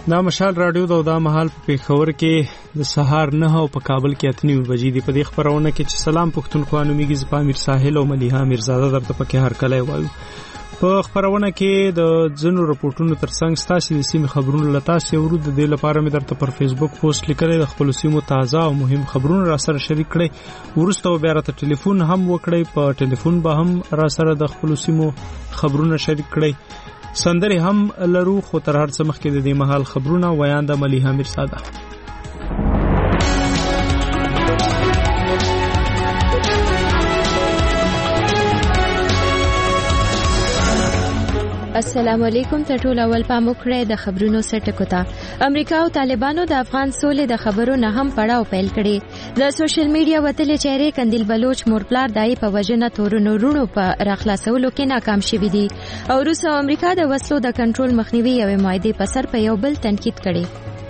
دا مشال رادیو دا مهال په پیښور کې د سهار 9 او په کابل کې 8 بجې دی. په دې خبرونه کې چې سلام پښتونخوا نومیږي زپا امیر ساحل او ملیحه میرزاده درته پکې هر کله وایو. په خبرونه کې د ځنو رپورټونو ترڅنګ ستاسو د سیمې خبرونه لتاسو ورو د دې لپاره مې درته پر فیسبوک پوسټ لیکلې د خپل سیمو تازه او مهم خبرونه را سره شریک کړئ. ورسته بیا راته ټلیفون هم وکړئ، په ټلیفون به هم را سره د خپل سیمو خبرونه شریک کړئ. سندري هم لرو خو تر هر څه مخکې د دې مهال خبرونه ویان د ملیحه میرزاده. السلام علیکم. ټول اول پام وکړئ د خبرونو سرټکو ته. امریکا او طالبانو د افغان سولې د خبرو نه هم پړاو پیل کړي. د سوشل میډیا وتلې چهره کندیل بلوچ مورپلار دای په وجنه تورونو رونو په راخلاصولو کې ناکام شوی دي او روس او امریکا د وسلو د کنټرول مخنیوي یوې معاهدې په سر په یو بل تنقید کړي.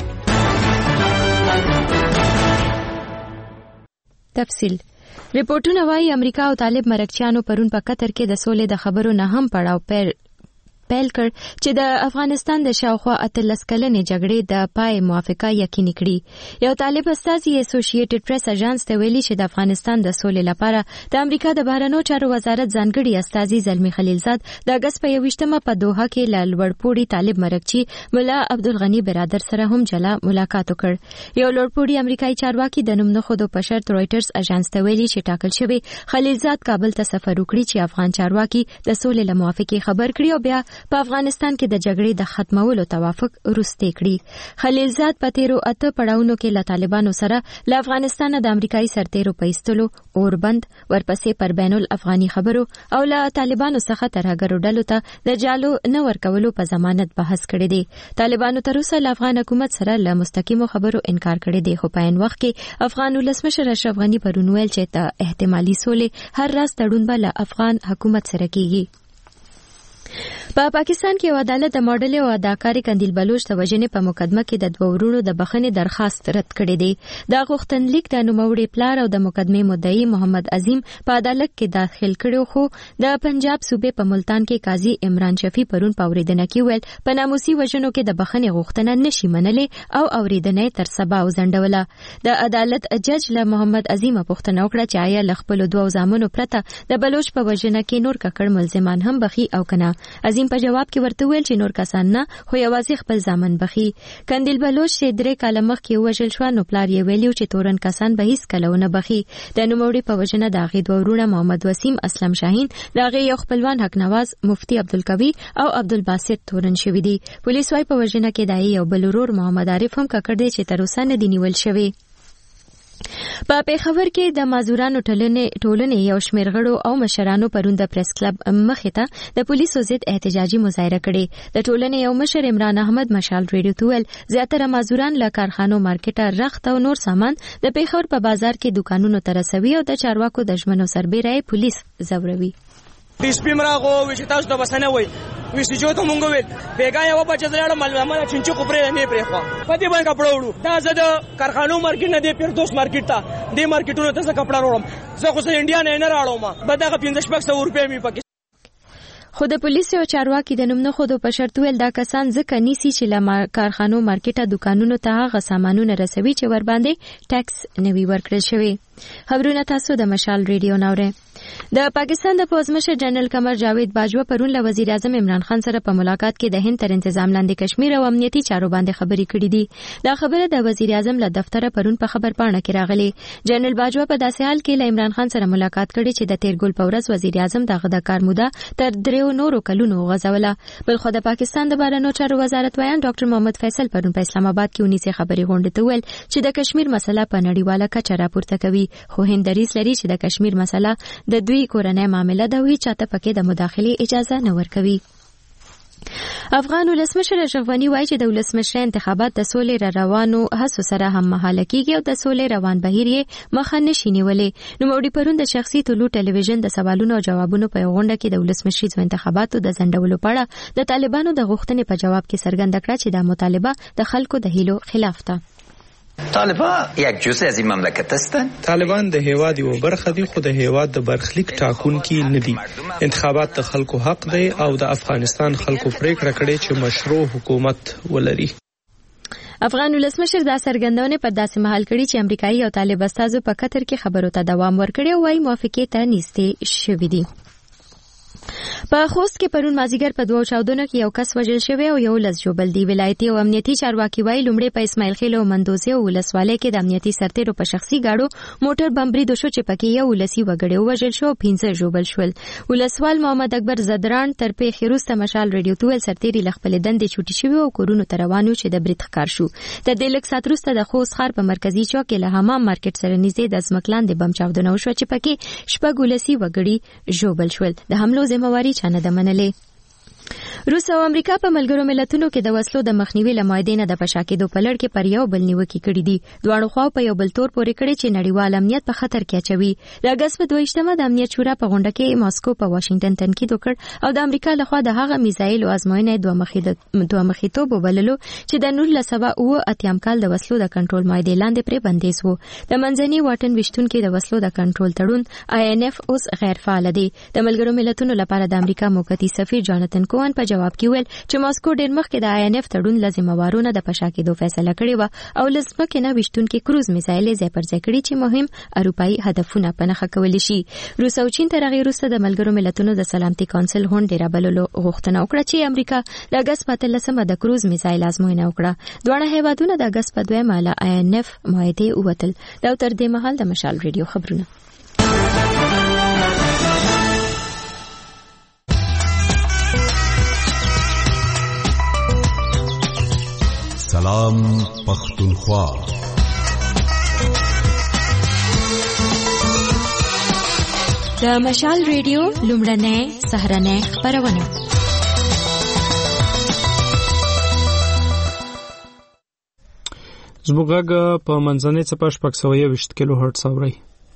تفصیل ریپورتونه وايي امریکا او طالب مرکچیانو پرون په قطر کې د سولې د خبرو نه هم پړاو پیل کړ چې د افغانستان د شاوخوا 18 کلنې جګړې د پای موافقه یقیني کړي. یو طالب استازي اسوسییټډ پریس اژانس ته ویلي چې د افغانستان د سولې لپاره د امریکا د بهرنیو چارو وزارت ځانګړي استازي زلمی خلیلزاد د اگست په 21مه په دوحه کې له لوړپوړي طالب مرکچی مولا عبدالغنی برادر سره هم جلا ملاقات وکړ. یو لوړپوړي امریکایي چارواکي د نوم نه خودو په شرط رويټرز اژانس ته ویلي چې ټاکل شوی خلیلزاد کابل ته سفر وکړي چې افغان چارواکي د سولې له موافقې خبر کړي او بیا په افغانستان کې د جګړې د ختمولو توافق وروسته کړي. خلیلزاد په تیرو 8 پړاوونو کې له طالبانو سره له افغانستان د امریکایي سرتیرو په ایستلو اوربند ورپسې پر بین الافغاني خبرو او له طالبانو څخه ترهګرو ډلو ته د جالو نه ورکولو په ضمانت بحث کړی دی. طالبانو تر اوسه له افغان حکومت سره له مستقیمو خبرو انکار کړی دی خو په عین وخت کې افغان ولسمشر اشرف غنی پرون ویل چې ته احتمالي سولې هر راز تړون به له افغان حکومت سره کیږي. په پاکستان کې یو عدالت د ماډل او اداکار کندیل بلوچ د وژنې په مقدمه کې د دوه ورونو د بخښنې درخواست رد کړی دی. دا غوښتنلیک د نوموړي پلار او د مقدمې مدعي محمد عظیم په عدالت کې داخل کړو خو د پنجاب صوبې په ملتان کې قاضي عمران شفیع پرون په اوریدنه کې ویل په ناموسي وژنو کې د بخښنې غوښتنه نشي منلې او اوریدنه تر سبا وزندوله. د عدالت جج له محمد عظیم پوښتنه وکړه چې آیا له خپل دوه زامنو پرته د بلوچ په وژنه کې نور ککړ ملزمان هم بخي او کنه. عظیم په جواب کې ورته ویل چې نور کسان نه خو یوازې خپل ځامن بخي. کندیل بلوچ چې 3 کاله مخکې وژل شو نو پلار یې ویلو چې تورن کسان به هیڅ کله نه بخي. د نوموړي په وژنه د هغې دوه ورونه محمد وسیم اسلم شاهین د هغې یو خپلوان حق نواز مفتی عبدالقوی او عبدالباسط تورن شوی دي. پولیس وايي په وژنه کې د یو بل ورور محمد عارف هم ککړ دی چې تر اوسه نه دی نیول شوی. په پیښور کې د مازورانو ټولنې یو شمېر غړو او مشرانو پرون د پریس کلب مخې ته د پولیسو ضد احتجاجي مظاهره کړې. د ټولنې یو مشر عمران احمد مشال ریډیو ته ویل زیاتره مازوران له کارخانو مارکیټه رخت او نور سامان د پیښور په بازار کې دکانونو ته رسوي او د چارواکو د ژمنو سربېره پولیس زوروي. دیس پیمراغو چې تاسو د بسنه وای وښتي جو ته مونږ ویل بیګا یو بچ زړه ملمه چنچو کوپره نه پرې خو په دې باندې کپڑا وړو دا زه د کارخانو مارکیټ نه دی پیردوس مارکیټ ته دې مارکیټونو ته څه کپڑا وړم زه خو انډیا نه راړم به دا 1500 روپیا می پکې. خو د پولیسو چارواکي د نوم نه خودو په شرط ویل دا کسان ځکه نیسي چې له کارخانو مارکیټه دکانونو ته هغه سامانونه رسوي چې ور باندې ټیکس نوي ورکړل شوی. خبرونه تاسو د مشال ریډیو ناوره. د پاکستان د پوزمشر جنرال قمر جاوید باجوه پرون له وزیر اعظم عمران خان سره په ملاقات کې د هند تر تنظیم لاندې کشمیر او امنیتي چارو باندې خبرې کړې دي. دا خبره د وزیر اعظم له دفتر پرون په خبر پاڼه کې راغلي. جنرال باجوه په داسې حال کې له عمران خان سره ملاقات کړې چې د تیرګل په ورځ وزیر اعظم دغه د کار موده تر 3 نورو کلونو غځوله. بل خو د پاکستان د بهرنیو چارو وزارت ویان ډاکټر محمد فیصل پرون په اسلام آباد کې ونیسه خبري غونډه ته ویل چې د کشمیر مسله په نړیواله کچه راپورته کوي خو هند دریځ لري چې د کشمیر مسله د دوی کورنۍ معامله ده وی چاته پکې د مداخله اجازه نه ورکوي. افغان ولسمشر اشرف غنی وایي چې د ولسمشر انتخابات د سولې روانو هڅو سره هم مهاله کیږي او د سولې روان بهیر یې مخه نشي نیولې. نوموړي پرون د شخصي طلوع ټلویزیون د سوالونو او جوابونو په غونډه کې د ولسمشریزو انتخاباتو د ځنډولو په اړه د طالبانو د غوښتنې په جواب کې څرګنده کړه چې دا مطالبه د خلکو د هیلو خلاف ده. طالبان یک جزء از این مملکت هستند. طالبان د هیواد یو برخه دي خو د هیواد د برخلیک ټاکونکي نه دي. انتخابات د خلکو حق دی او د افغانستان خلکو پریکړه کړې چې مشروع حکومت ولري. افغان ولسمشر دا څرګندونه په داسې مهال کړي چې امریکایي او طالب استازو په قطر کې خبرو ته دوام ورکړی او وايي موافقې ته نږدې شوي دي. په خوست کې پرون مازیګر په دوه چاودنو کې یو کس وژل شوی او 11 ژوبل دي. ولایتي او امنیتي چارواکي وايي لومړی په اسماعیل خیل او مندوزي او ولسوالۍ کې د امنیتي سرتیرو په شخصي گاډو موټر بم برید وشو چې پکې یو ولسی وګړي وژل شو 15 ژوبل شول. ولسوال محمد اکبر زدران تر پیښې وروسته مشال ریډیو تویل سرتیري لخپل دندې چوټي شوی او کورونو ته روانو چې د برید ښکار شو. د دې لږ سات وروسته د خوست ښار په مرکزي چوک کې له حمام مارکیټ سره نږدې د ځمکلاندې بم چاودنه وشوه چې پکې شپږ ولسی وګړي ژوبل شول. د حملو ذمہواری چا نه ده منلې. روس او امریکا په ملګرو ملتونو کې د وسلو د مخنیوي لمایدې نه د پشا کېدو په لړ کې پر یو بل نیوکې کړې دي. دواړو خواو په یو بل تور پورې کړي چې نړیوال امنیت په خطر کې اچوي. د اګست په 22مه د امنیت شورا په غونډه کې ماسکو په واشنگټن تنقید وکړ او د امریکا لخوا د هغه میزایل ازموینې دوه مخیتوب وبللو چې د 1980 کال د وسلو د کنټرول مایدې لاندې پرې بندیز وو. د منځني واټن وشتونکو د وسلو د کنټرول تړون INF اوس غیر فعال دی. د ملګرو ملتونو لپاره د امریکا موقتی سفیر جاناتن کوهن په جواب کې ویل چې ماسکو ډېر مخکې د INF تړون لازموارونه د پشا کېدو فیصله کړې و او لزمکه نه وشتونکو کروز میزایل ځای پر ځای کړي چې مهم اروپאי هدفونه پنهخه کول شي. روس او چین تر هغه وروسته د ملګرو ملتونو د سلامتي کونسل غونډې رابللو غوښتنه وکړه چې امریکا د اګست په 13مه د کروز میزایل ازموینه وکړه. دواړه هیوادونه د اګست په 2مه له INF معاهده ووتل. دا تر دې مهال د مشال ریډیو خبرونه. سلام پختونخوا. د مشال ریډیو لومړنۍ سهارنۍ خبرونه. زموږ غږ په منځنۍ څپه 620 کیلو هرتز اوري.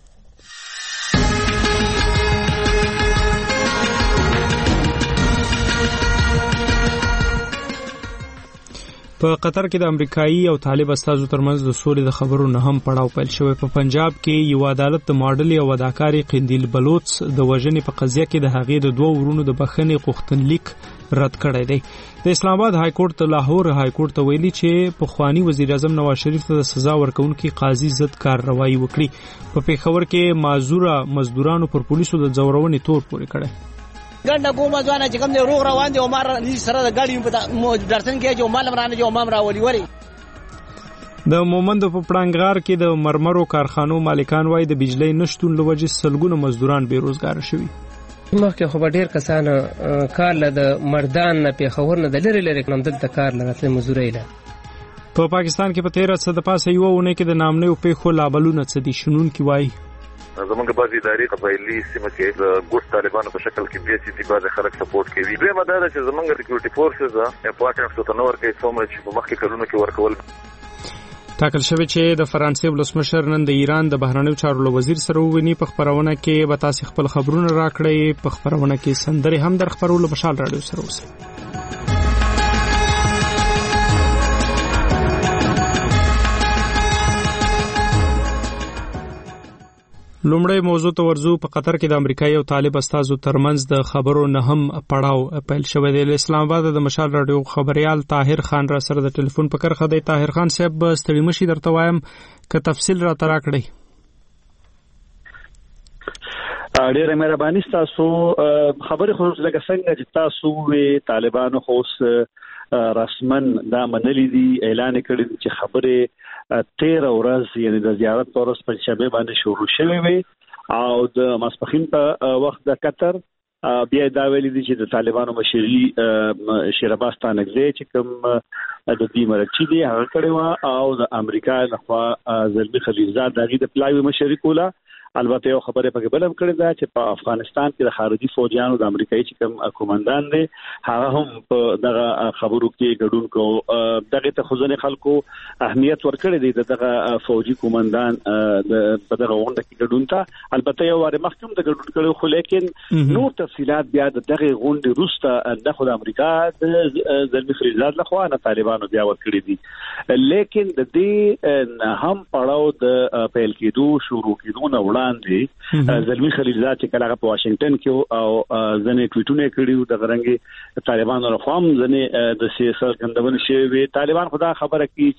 په قطر کې د امریکایي او طالب استازو ترمنځ د سولې د خبرو نه هم پړاو پیل شوی. په پنجاب کې یو عدالت د ماډل او اداکاري قندیل بلوچ د وژنې په قضیه کې د هغې د دوه ورونو د بخښنې غوښتنلیک رد کړی دی. د اسلام آباد های کورټ ته لاهور های کورټ ته ویلي چې پخوانی وزیر اعظم نواز شریف ته د سزا ورکونکي قاضي ضد کارروایي وکړي. په پیښور کې معذوره مزدورانو پر پولیسو د ځورونې تور پورې کړی. ګنده کومه ځوانه چې کوم دی روغ روان دي او مار سره د ګاډي په درسن کې چې مال مرانه جو امام راولي وری. د مومند په پړنګغار کې د مرمرو کارخانو مالکان وایي د بجلی نشټون لوجه سلګونه مزدوران بیروزګار شوي. مخکې خو ډېر کسان کار له د مردان نه پیښور نه د لري لري کوم دلته کار لري مزدوري له. په پاکستان کې په 13 څه د پاسه یو ونه کې د نامنې پیښو لابلونه څه دي شنون کې وایي. زمونږ بعضې ادارې قبایلي سیمه کې د ګوټ طالبانو په شکل کې بیا چې بعضې خلک سپورټ کوي. دویمه دا ده چې زمونږ سکیورټي فورسز امپارټنټ ته نه ورکوي څومره چې په مخکې کلونو کې ورکول. ټاکل شوی چې د فرانسې ولسمشر نن د ایران د بهرنیو چارو وزیر سره وویني. په خبرونه کې به تاسو خپل خبرونه راکړئ. په خبرونه کې سندرې هم در خبرولو مشال رادیو سره اوسئ. لومړی موضوع ته ورځو. په قطر کې د امریکایي او طالب استازو ترمنځ د خبرو نه هم پړاو پیل شوی دی. اسلام آباد د مشال رادیو خبريال طاهر خان را سره د ټلیفون په کرخه دی. طاهر خان صاحب ستړي مشي درته وایم که تفصیل را ترا کړی. ډیره مهرباني تاسو. خبرې خو لکه څنګه چې تاسو طالبانو خو رسمن دا منلي دي، اعلان کړی چې خبره 13 ورځ یعنی د زیارت پر ورځ پنځشنبه باندې شروع شوې وي او د ماسپخین په وخت د قطر بیا دا ویلي دي چې د طالبانو مشري شیراباز تانګزي چې کوم د دې مرچي دي هغه کړي او د امریکا لخوا زلمی خلیلزاد دغه د پلاوی مشري کوله. البته یو خبره پکې بلم کړی دا چې په افغانستان کې د خارجي فوجیانو د امریکایي چې کوم قومندان دي هغه هم په دغه خبرو کې ګډون کو. دغه ته خزانه خلکو اهمیت ورکړی دی دغه فوجي قومندان په دغه غونډه کې ګډون ته. البته یو واره مخکوم د ګډون کړو خو لیکن نور تفصيلات بیا دغه غونډه روسته د خو د امریکا د زلمی خلیلزاد لخوا نه طالبانو بیا ورکړي دي. لیکن د دې هم پړاو د پیل کېدو شروع کېدو نه باندې زلمی خلیلزاد چې کله په واشنگټن کې او ځنې ټویټونه کړیو د غرنګي طالبانو رقم ځنې د سیاست کندون شوی طالبان خدا خبره کوي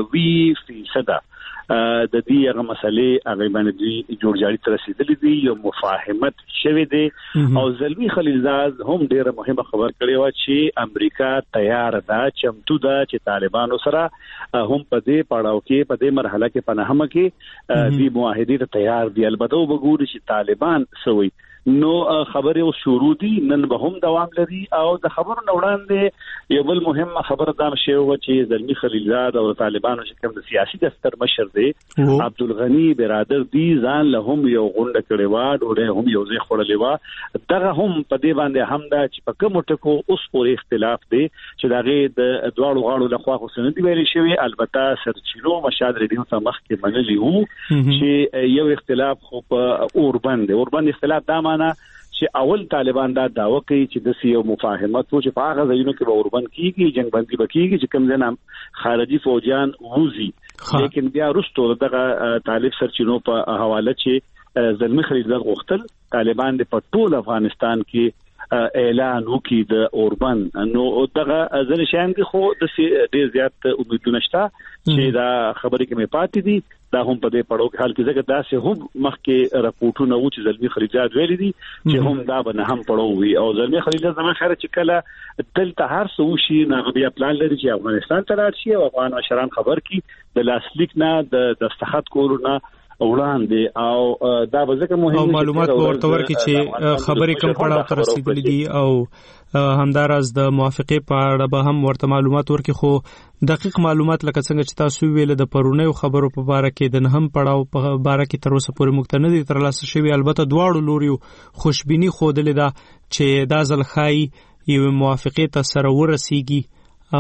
چې 90% د دې هغه مسلې هغه باندې جوړجاړي تر رسیدلې دي یو مفاهمت شوی دی او زلمی خلیلزاد هم ډیره مهمه خبر کړی و چې امریکا تیار ده چمتو ده چې طالبانو سره هم په دې پړاو کې په دې مرحله کې پناهمه کې دې معاهدې ته تیار دي البته وګورئ چې طالبان سوي نو خبره او شروع دي نن به هم دوام لري او د خبرو وړاندې یو بل مهمه خبره دا شی و چې زلمی خلیلزاد او طالبانو چې کوم د سیاسي دفتر مشر دی عبدالغنی برادر دی ځان له هم یو غونډه کړې و ډوډۍ هم یو ځای خوړلې و دغه هم په دې باندې هم دا چې په کوم ټکو اوس پورې اختلاف دی چې دغه د دواړو غاړو له خوا خو سند ویل شوی البته سرچینو مشاد ریډیو ته مخ کې منلي وو چې یو اختلاف خو په اوربند اختلاف دا چې اول طالبان دا داوا کوي چې د سیو مفاهمت و چې په هغه ځایونو کې به اوربند کیږي جنگ بندي وکړي چې کوم ځای خارجي فوجان ووزي لیکن بیا وروسته دغه طالب سرچینو په حواله چې زلمی خلیلزاد غوښتل طالبان د په ټول افغانستان کې اعلان وکړي د اوربند نو دغه ځنې شیان کې خو د ډیر زیات امیدونه شته چې دا خبرې کې مې پاتې دي دا هم په دې پړاو کې حال کې ځکه داسې هم مخکې راپورټونه و چې زلمی خلیلزاد ویلي دي چې هم دا به نه هم پړاو وي او زلمی خلیلزاد زما خیره چې کله دلته هر څه وشي نو بیا پلان لري چې افغانستان ته لاړ شي او افغان مشران خبر کړي د لاسلیک نه د دستخط کولو نه وړاندې او دا به ځکه مهم او معلومات ورته ورکړي چې خبرې کوم پړاو ته رسیدلې دي او همداراز د موافقه په اړه به هم ورته معلومات ورکړي خو دقیق معلومات لکه څنګه چې تاسو ویل د پرونیو خبرو په اړه کې د نهم پړاو په اړه کې تر اوسه پورې مختنه دي ترلاسه شوی البته دواړو لوريو خوشبيني خوده ده چې دا ځل خای یو موافقه ته سره ورسیږي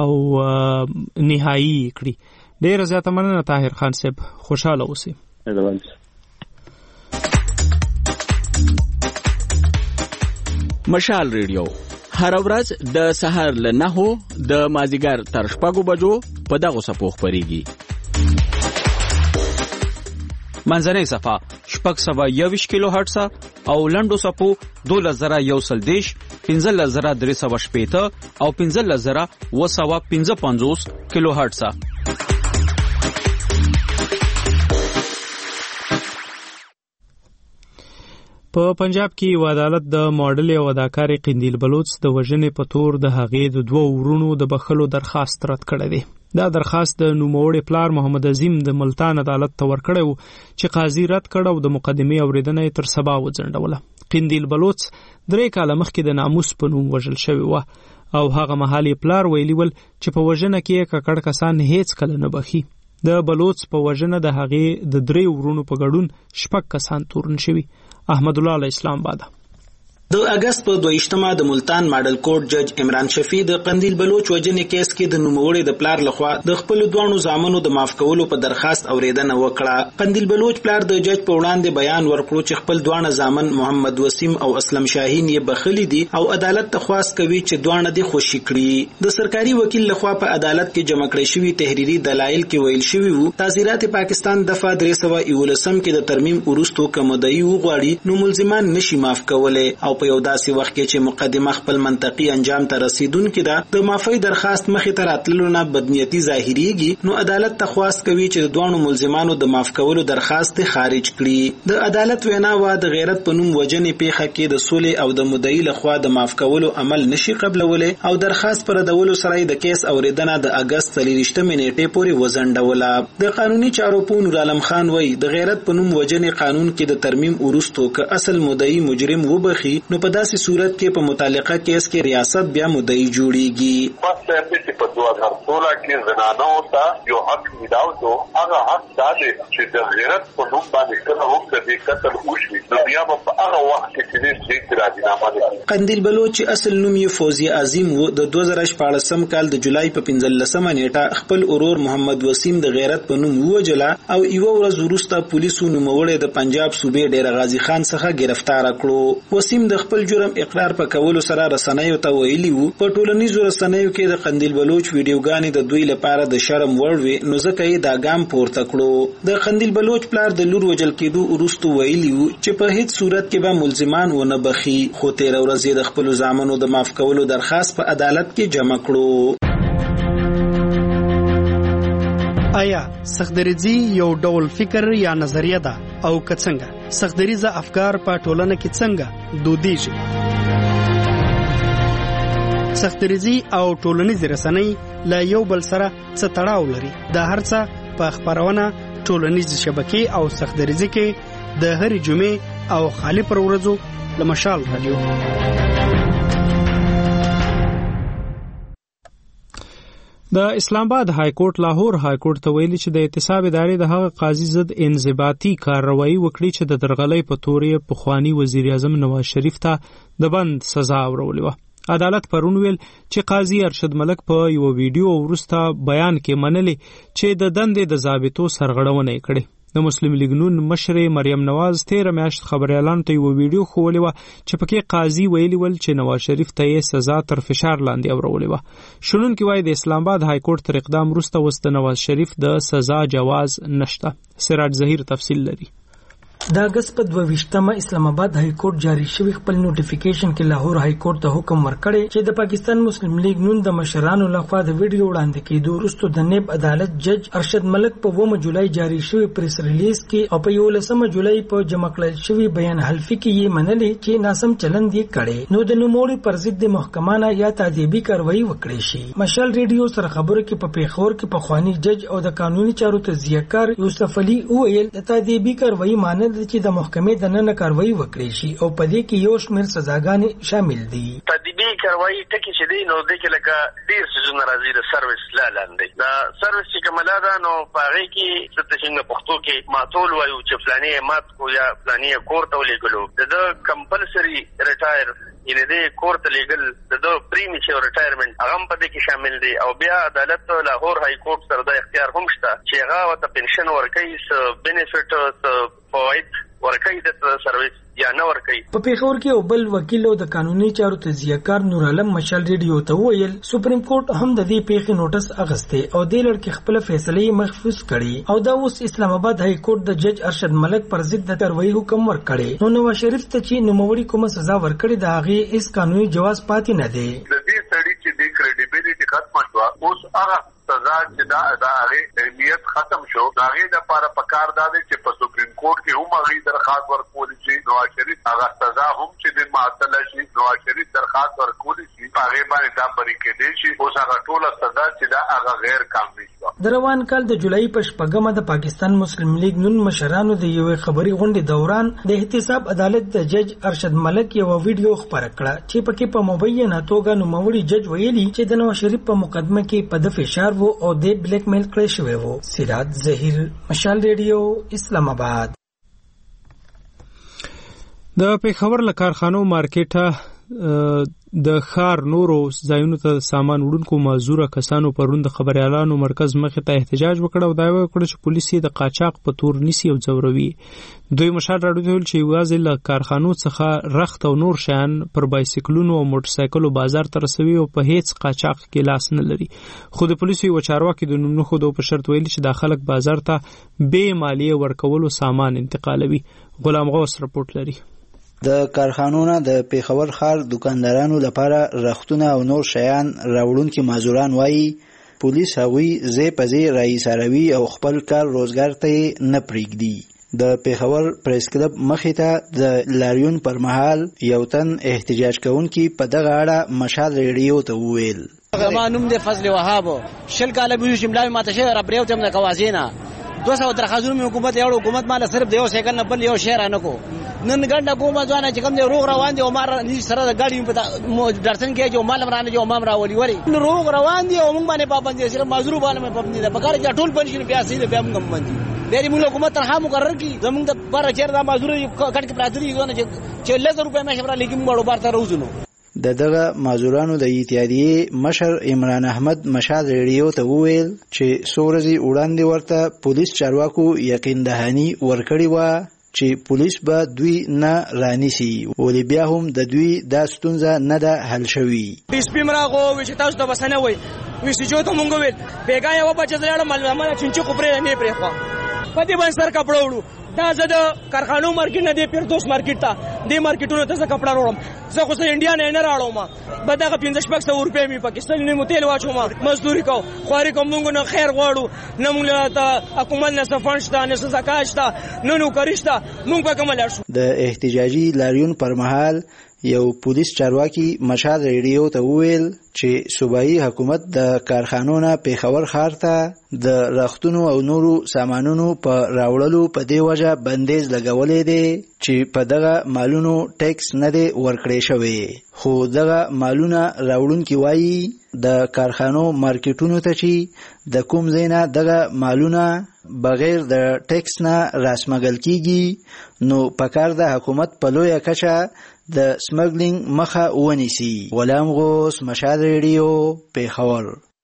او نهایی کړي ډیر زیاته مننه طاهر خان صاحب خوشاله اوسئ مشال ریډیو هر ورځ د سحر له 9 د مازیګر تر 6 بجو په دغه صفو خبريږي منځنۍ صفه 621 کیلو هرتز او لنډو صفو 2110 15315 او 15155 کیلو هرتز په پنجاب کې یو عدالت د ماډل او اداکارې قندیل بلوچ د وژنې په تور د هغې د دوه ورونو د بخښلو درخواست رد کړی دی. دا درخواست د نوموړي پلار محمد عظیم د ملتان عدالت ته ورکړی و چې قاضي رد کړ او د مقدمې اورېدنه تر سبا وځنډوله. قندیل بلوچ 3 کاله مخکې د ناموس په نوم وژل شوی و او هغه مهال پلار ویلي ول چې په وژنه کې ککړ کسان هیڅ کله نه بخي. د بلوچ په وژنه د هغې د 3 ورونو په ګډون 6 کسان تورن شوي. احمد الله علی اسلام باد د اگست په 22مه د ملتان ماډل کورټ جج عمران شفیع د قندیل بلوچ وژنې کیس کې د نوموړي د پلار لخوا د خپل دوانو زامنو د معاف کولو په درخواست اوریدنه وکړه. قندیل بلوچ پلار د جج په وړاندې بیان ورکړو چې خپل دوانه زامن محمد وسیم او اسلم شاهین یې بخلی دي او عدالت ته خواست کوي چې دوانه دي خوشی کړي. د سرکاري وکیل لخوا په عدالت کې جمع کړی شوی تحریری دلایل کې ویل شوی وو تعزیرات پاکستان دفعه 311 کې د ترمیم وروسته کومدای وغواړي نو ملزمان نشي معاف کولای او په یو داسې وخت کې چې مقدمه خپل منطقي انجام ته رسیدونکې ده د معافی درخواست مخې ته راتللو نه بدنیتي ظاهریږي نو عدالت ته خواست کوي چې د دوانو ملزمانو د معاف کولو درخواست خارج کړي. د عدالت وینا وا د غیرت په نوم وجنې پیښه کې د سولې او د مدعي لخوا د معاف کولو عمل نشي قبلولای او درخواست پر دولو سره د کیس اوریدنه د اگست 23 نیټې پورې وزنډوله. د قانوني چارو په نور عالم خان وای د غیرت په نوم وجنې قانون کې د ترمیم وروسته ک اصل مدعي مجرم وبخي نو په داسې صورت کې په متعلقه کیس کې ریاست بیا مدعي جوړیږي. پس په 2016 کې زنانو ته یو حق میداو ته هغه حق داله چې د غیرت په نوم باندې کله هم د قتل وشي نو بیا په هغه وخت کې چې راځي نه. قندیل بلوچ اصل نوم یې فوزي عظیم و د 2014 کال د جولای په 15مه نیټه خپل اورور محمد وسیم د غیرت په نوم وجلا او یو ورځ وروسته پولیسو نوموړی د پنجاب صوبې ډیر غازی خان څخه گرفتار کړو. وسیم د خپل جرم اقرار په کولو سره رسنیو ته ویلي وو په ټولنیزو رسنیو کې د قندیل بلوچ ویډیوګانې د دوی لپاره د شرم وړ وي نو ځکه یې دا ګام پورته کړو. د قندیل بلوچ پلار د لور وجل کېدو وروسته ویلیو چې په هیڅ صورت کې به ملزمان ونه بخي، خو تیر ورځ د خپل زامنو د معاف کولو درخواست په عدالت کې جمع کړو. آیا سختدریزي یو ډول فکر یا نظریه ده او که څنګه سختدریزه افکار په ټولنه کې څنګه دودیږي؟ سختدریزي او ټولنیز رسنۍ له یو بل سره څه تړاو لري؟ دا هر څه په خبرونه ټولنیز شبکې او سختدریزي کې د هر جمعې او خالی پر ورځو له مشال رادیو. د اسلام آباد های کورټ لاهور های کورټ ته ویلي چې د احتساب ادارې د هغه قاضي ضد انضباطي کارروایي وکړي چې د درغلۍ په تورې پخوانی وزیر اعظم نواز شریف ته د بند سزا ورولې وه. عدالت پرون ویل چې قاضي ارشد ملک په یو ویډیو وروسته بیان کې منلې چې د دندې د ضابطو سرغړونه کړې. د مسلم لیگ نون مشر مریم نواز 13 میاشت خبريالانو ته یو ویډیو خولې و چې پکې قاضي ویلي ول چې نواز شریف ته یې سزا تر فشار لاندې اورولې و. شنونکي وايي د اسلام آباد های کورټ تر اقدام وروسته وست نواز شریف د سزا جواز نشته. سراج ظهیر تفصیل لري. د اگست په 22مه اسلام آباد های کورټ جاری شوی خپل نوټیفیکیشن کې لاهور های کورټ ته حکم ورکړی چې د پاکستان مسلم لیگ نون د مشرانو لخوا د ویډیو وړاندې کېدو وروسته د نیب عدالت جج ارشد ملک په 9 جولای جاری شوی پریس ریلیز کې او په 11 جولای په جمع کړل شوی بیان حلفي کې یې منلې چې ناسم چلند یې کړی، نو د نوموړي پر ضد د محکمانه یا تادیبي کاروایی وکړي شي. مشال ریډیو سره خبرو کې په پیښور کې په خواني جج او د قانوني چارو تجزیه‌کار یوسف علي وویل د تادیبي کاروایی معنی چې د محکمې د نن کاروایی وکړي شي او په دې کې یو شمېر سزاګانې شامل دي. تادیبي کاروایی ټکی چې دی نو د کې لکه ډیر سيزونه راځي د سرویس لا لاندې دا سرویس چې کومه ده نو په هغه کې څه څنګه پښتو کې ماتول وایو چې فلاني مات کو یا فلاني کورته ولېګلو د کمپلسري ریټایر یعنی د کورت لیګل د پریمیچر ریټایرمنټ هغه په دې کې شامل دي او بیا عدالت لاهور های کورټ سره د اختیار هم شته چې هغه ته پنشن ورکړي س بینیفټ فواید ورکړي د سرویس یا نه ورکړي. په پیښور کې یو بل وکیل او د قانوني چارو تجزیه‌کار نور عالم مشال ریډیو ته وویل سپریم کورټ هم د دې پیښې نوټس اغسته او د لړ خپل فیصله محفوظ کړي او دا اوس اسلام آباد های کورټ د جج ارشد ملک پر ضد د کاروایی حکم ورکړي. نو نواز شریف ته چې نوموړي کومه سزا ورکړي دا هغه هیڅ قانوني جواز پاتې نه دی. د دې سړي چې د کریډیبিলিټي ختم شو اوس هغه سزا چې دا هغه اهمیت ختم شو هغه د لپاره پکار دادې چې په سپریم کورټ کې هم هغه درخواست ورکول شي نواز شریف هغه سزا هم چې د معطل شي نواز شریف درخواست ورکول شي هغه باندې دا بری کېدې شي اوس هغه ټول سزا چې دا هغه غیر قانوني شو. د روان کال د جولای په شپږمه د پاکستان مسلم لیگ نون مشرانو د یو خبري غونډې دوران د احتساب عدالت د جج ارشد ملک یو ویډیو خبره کړه چې پکې په مبینه توګه نوموړي جج ویلي چې د نواز شریف په مقدمه کې په د فشار وو او د بلیک میل کړی شوی وو. سراج ظهیر مشال ریډیو اسلام آباد. د پیښور له کارخانو مارکیټه د خار نورو ځایونو ته سامان وړونکو معذوره کسانو پرون د خبريالانو مرکز مخې ته احتجاج وکړ او دا وکړ چې پولیس د قاچاق په تور نیسي او ځوروي. دوی مشال راډیو ته ویل چې یوازې له کارخانو څخه رخت او نور شیان پر بایسیکلونو او موټر سایکلو بازار ته رسوي او په هیڅ قاچاق کې لاس نه لري. خو د پولیسو یو چارواکي د نوم نه خو په شرط ویلي چې د خلک بازار ته بې مالیه ورکولو سامان انتقالوي. غلام غوث رپورټ لري. د کارخانونو د پیښور ښار دکاندارانو لپاره رختونه او نور شیان راوړونکي معذوران وایي پولیس هغوی ځای په ځای راایساروي او خپل کار روزګار ته نه پرېږدي. د پیښور پریس کلب مخې ته د لاریون پر مهال یو تن احتجاج کوونکي په دغه اړه مشال ریډیو ته وویل زما نوم دی فضل وهاب شل کاله به شملای ماته شه ربریو ته د کوازینا 200 درخواستونه حکومت یو حکومت مال صرف دیو سیکل نه بل یو شهر نه کو نن ګنده کومه ځوانه چې کوم دی روغ روان دی او مار سره د ګاډي په درسن کې جو مال مرانه جو مام راولي وری روغ روان دی او موږ باندې پابند دي صرف معذور باندې پابند دي په کار کې ټول پنځین بیا سي بیا موږ باندې ډېری موږ حکومت ترها مقرر کی زموږ د بار چیر دا معذور کټ کې پراتري ځونه چې 1000 روپے مې شپره لیکم غړو بار ته روزنو. دغه معذورانو د اتحادیې مشر عمران احمد مشال ریډیو ته وویل چې سورزي وړاندې ورته پولیس چارواکو یقین دهانی ورکړی و چې پولیس به دوی نه رانیسي ولې بیا هم د دوی د ستونزه نه ده حل شوی. ډیس پی مراغو چې تاسو د بسنه وای وسې جو ته مونږ ویل بیګا یو بچ زړه ملمه چنچ خبره نه پرې خو په دې باندې سر کپړه وړو. دا زه د کارخانو مارکیټ نه دی پیردوس مارکیټ ته دې مارکیټونو ته زه کپړه وړم. زه خو انډیا نه راړم به دغه 1500 روپۍ می پاکستان نه متل واچوم مزدوري کو خواري کوم موږ نه خیر غواړو نه موږ ته حکومت نه سفنشتا نه زکاشتا نه نو کریشتا موږ په کومه لار شو. د احتجاجي لاریون پر مهال یو پولیس چارواکي مشال ریډیو ته وویل چې صوبایي حکومت د کارخانو نه پیښور ښار ته د رختونو او نورو سامانونو په راوړلو په دې وجه بندیز لګولې دی چې په دغه مالونو ټیکس نه دی ورکړی شوی. خو دغه مالونه راوړونکي وایي د کارخانو مارکیټونو ته چې د کوم ځای نه دغه مالونه بغیر د ټیکس نه راسمګل کیږي نو پکار د حکومت په لویه کچه د سمګلینګ مخه ونیسي. غلام غوث، مشال ریډیو، پیښور.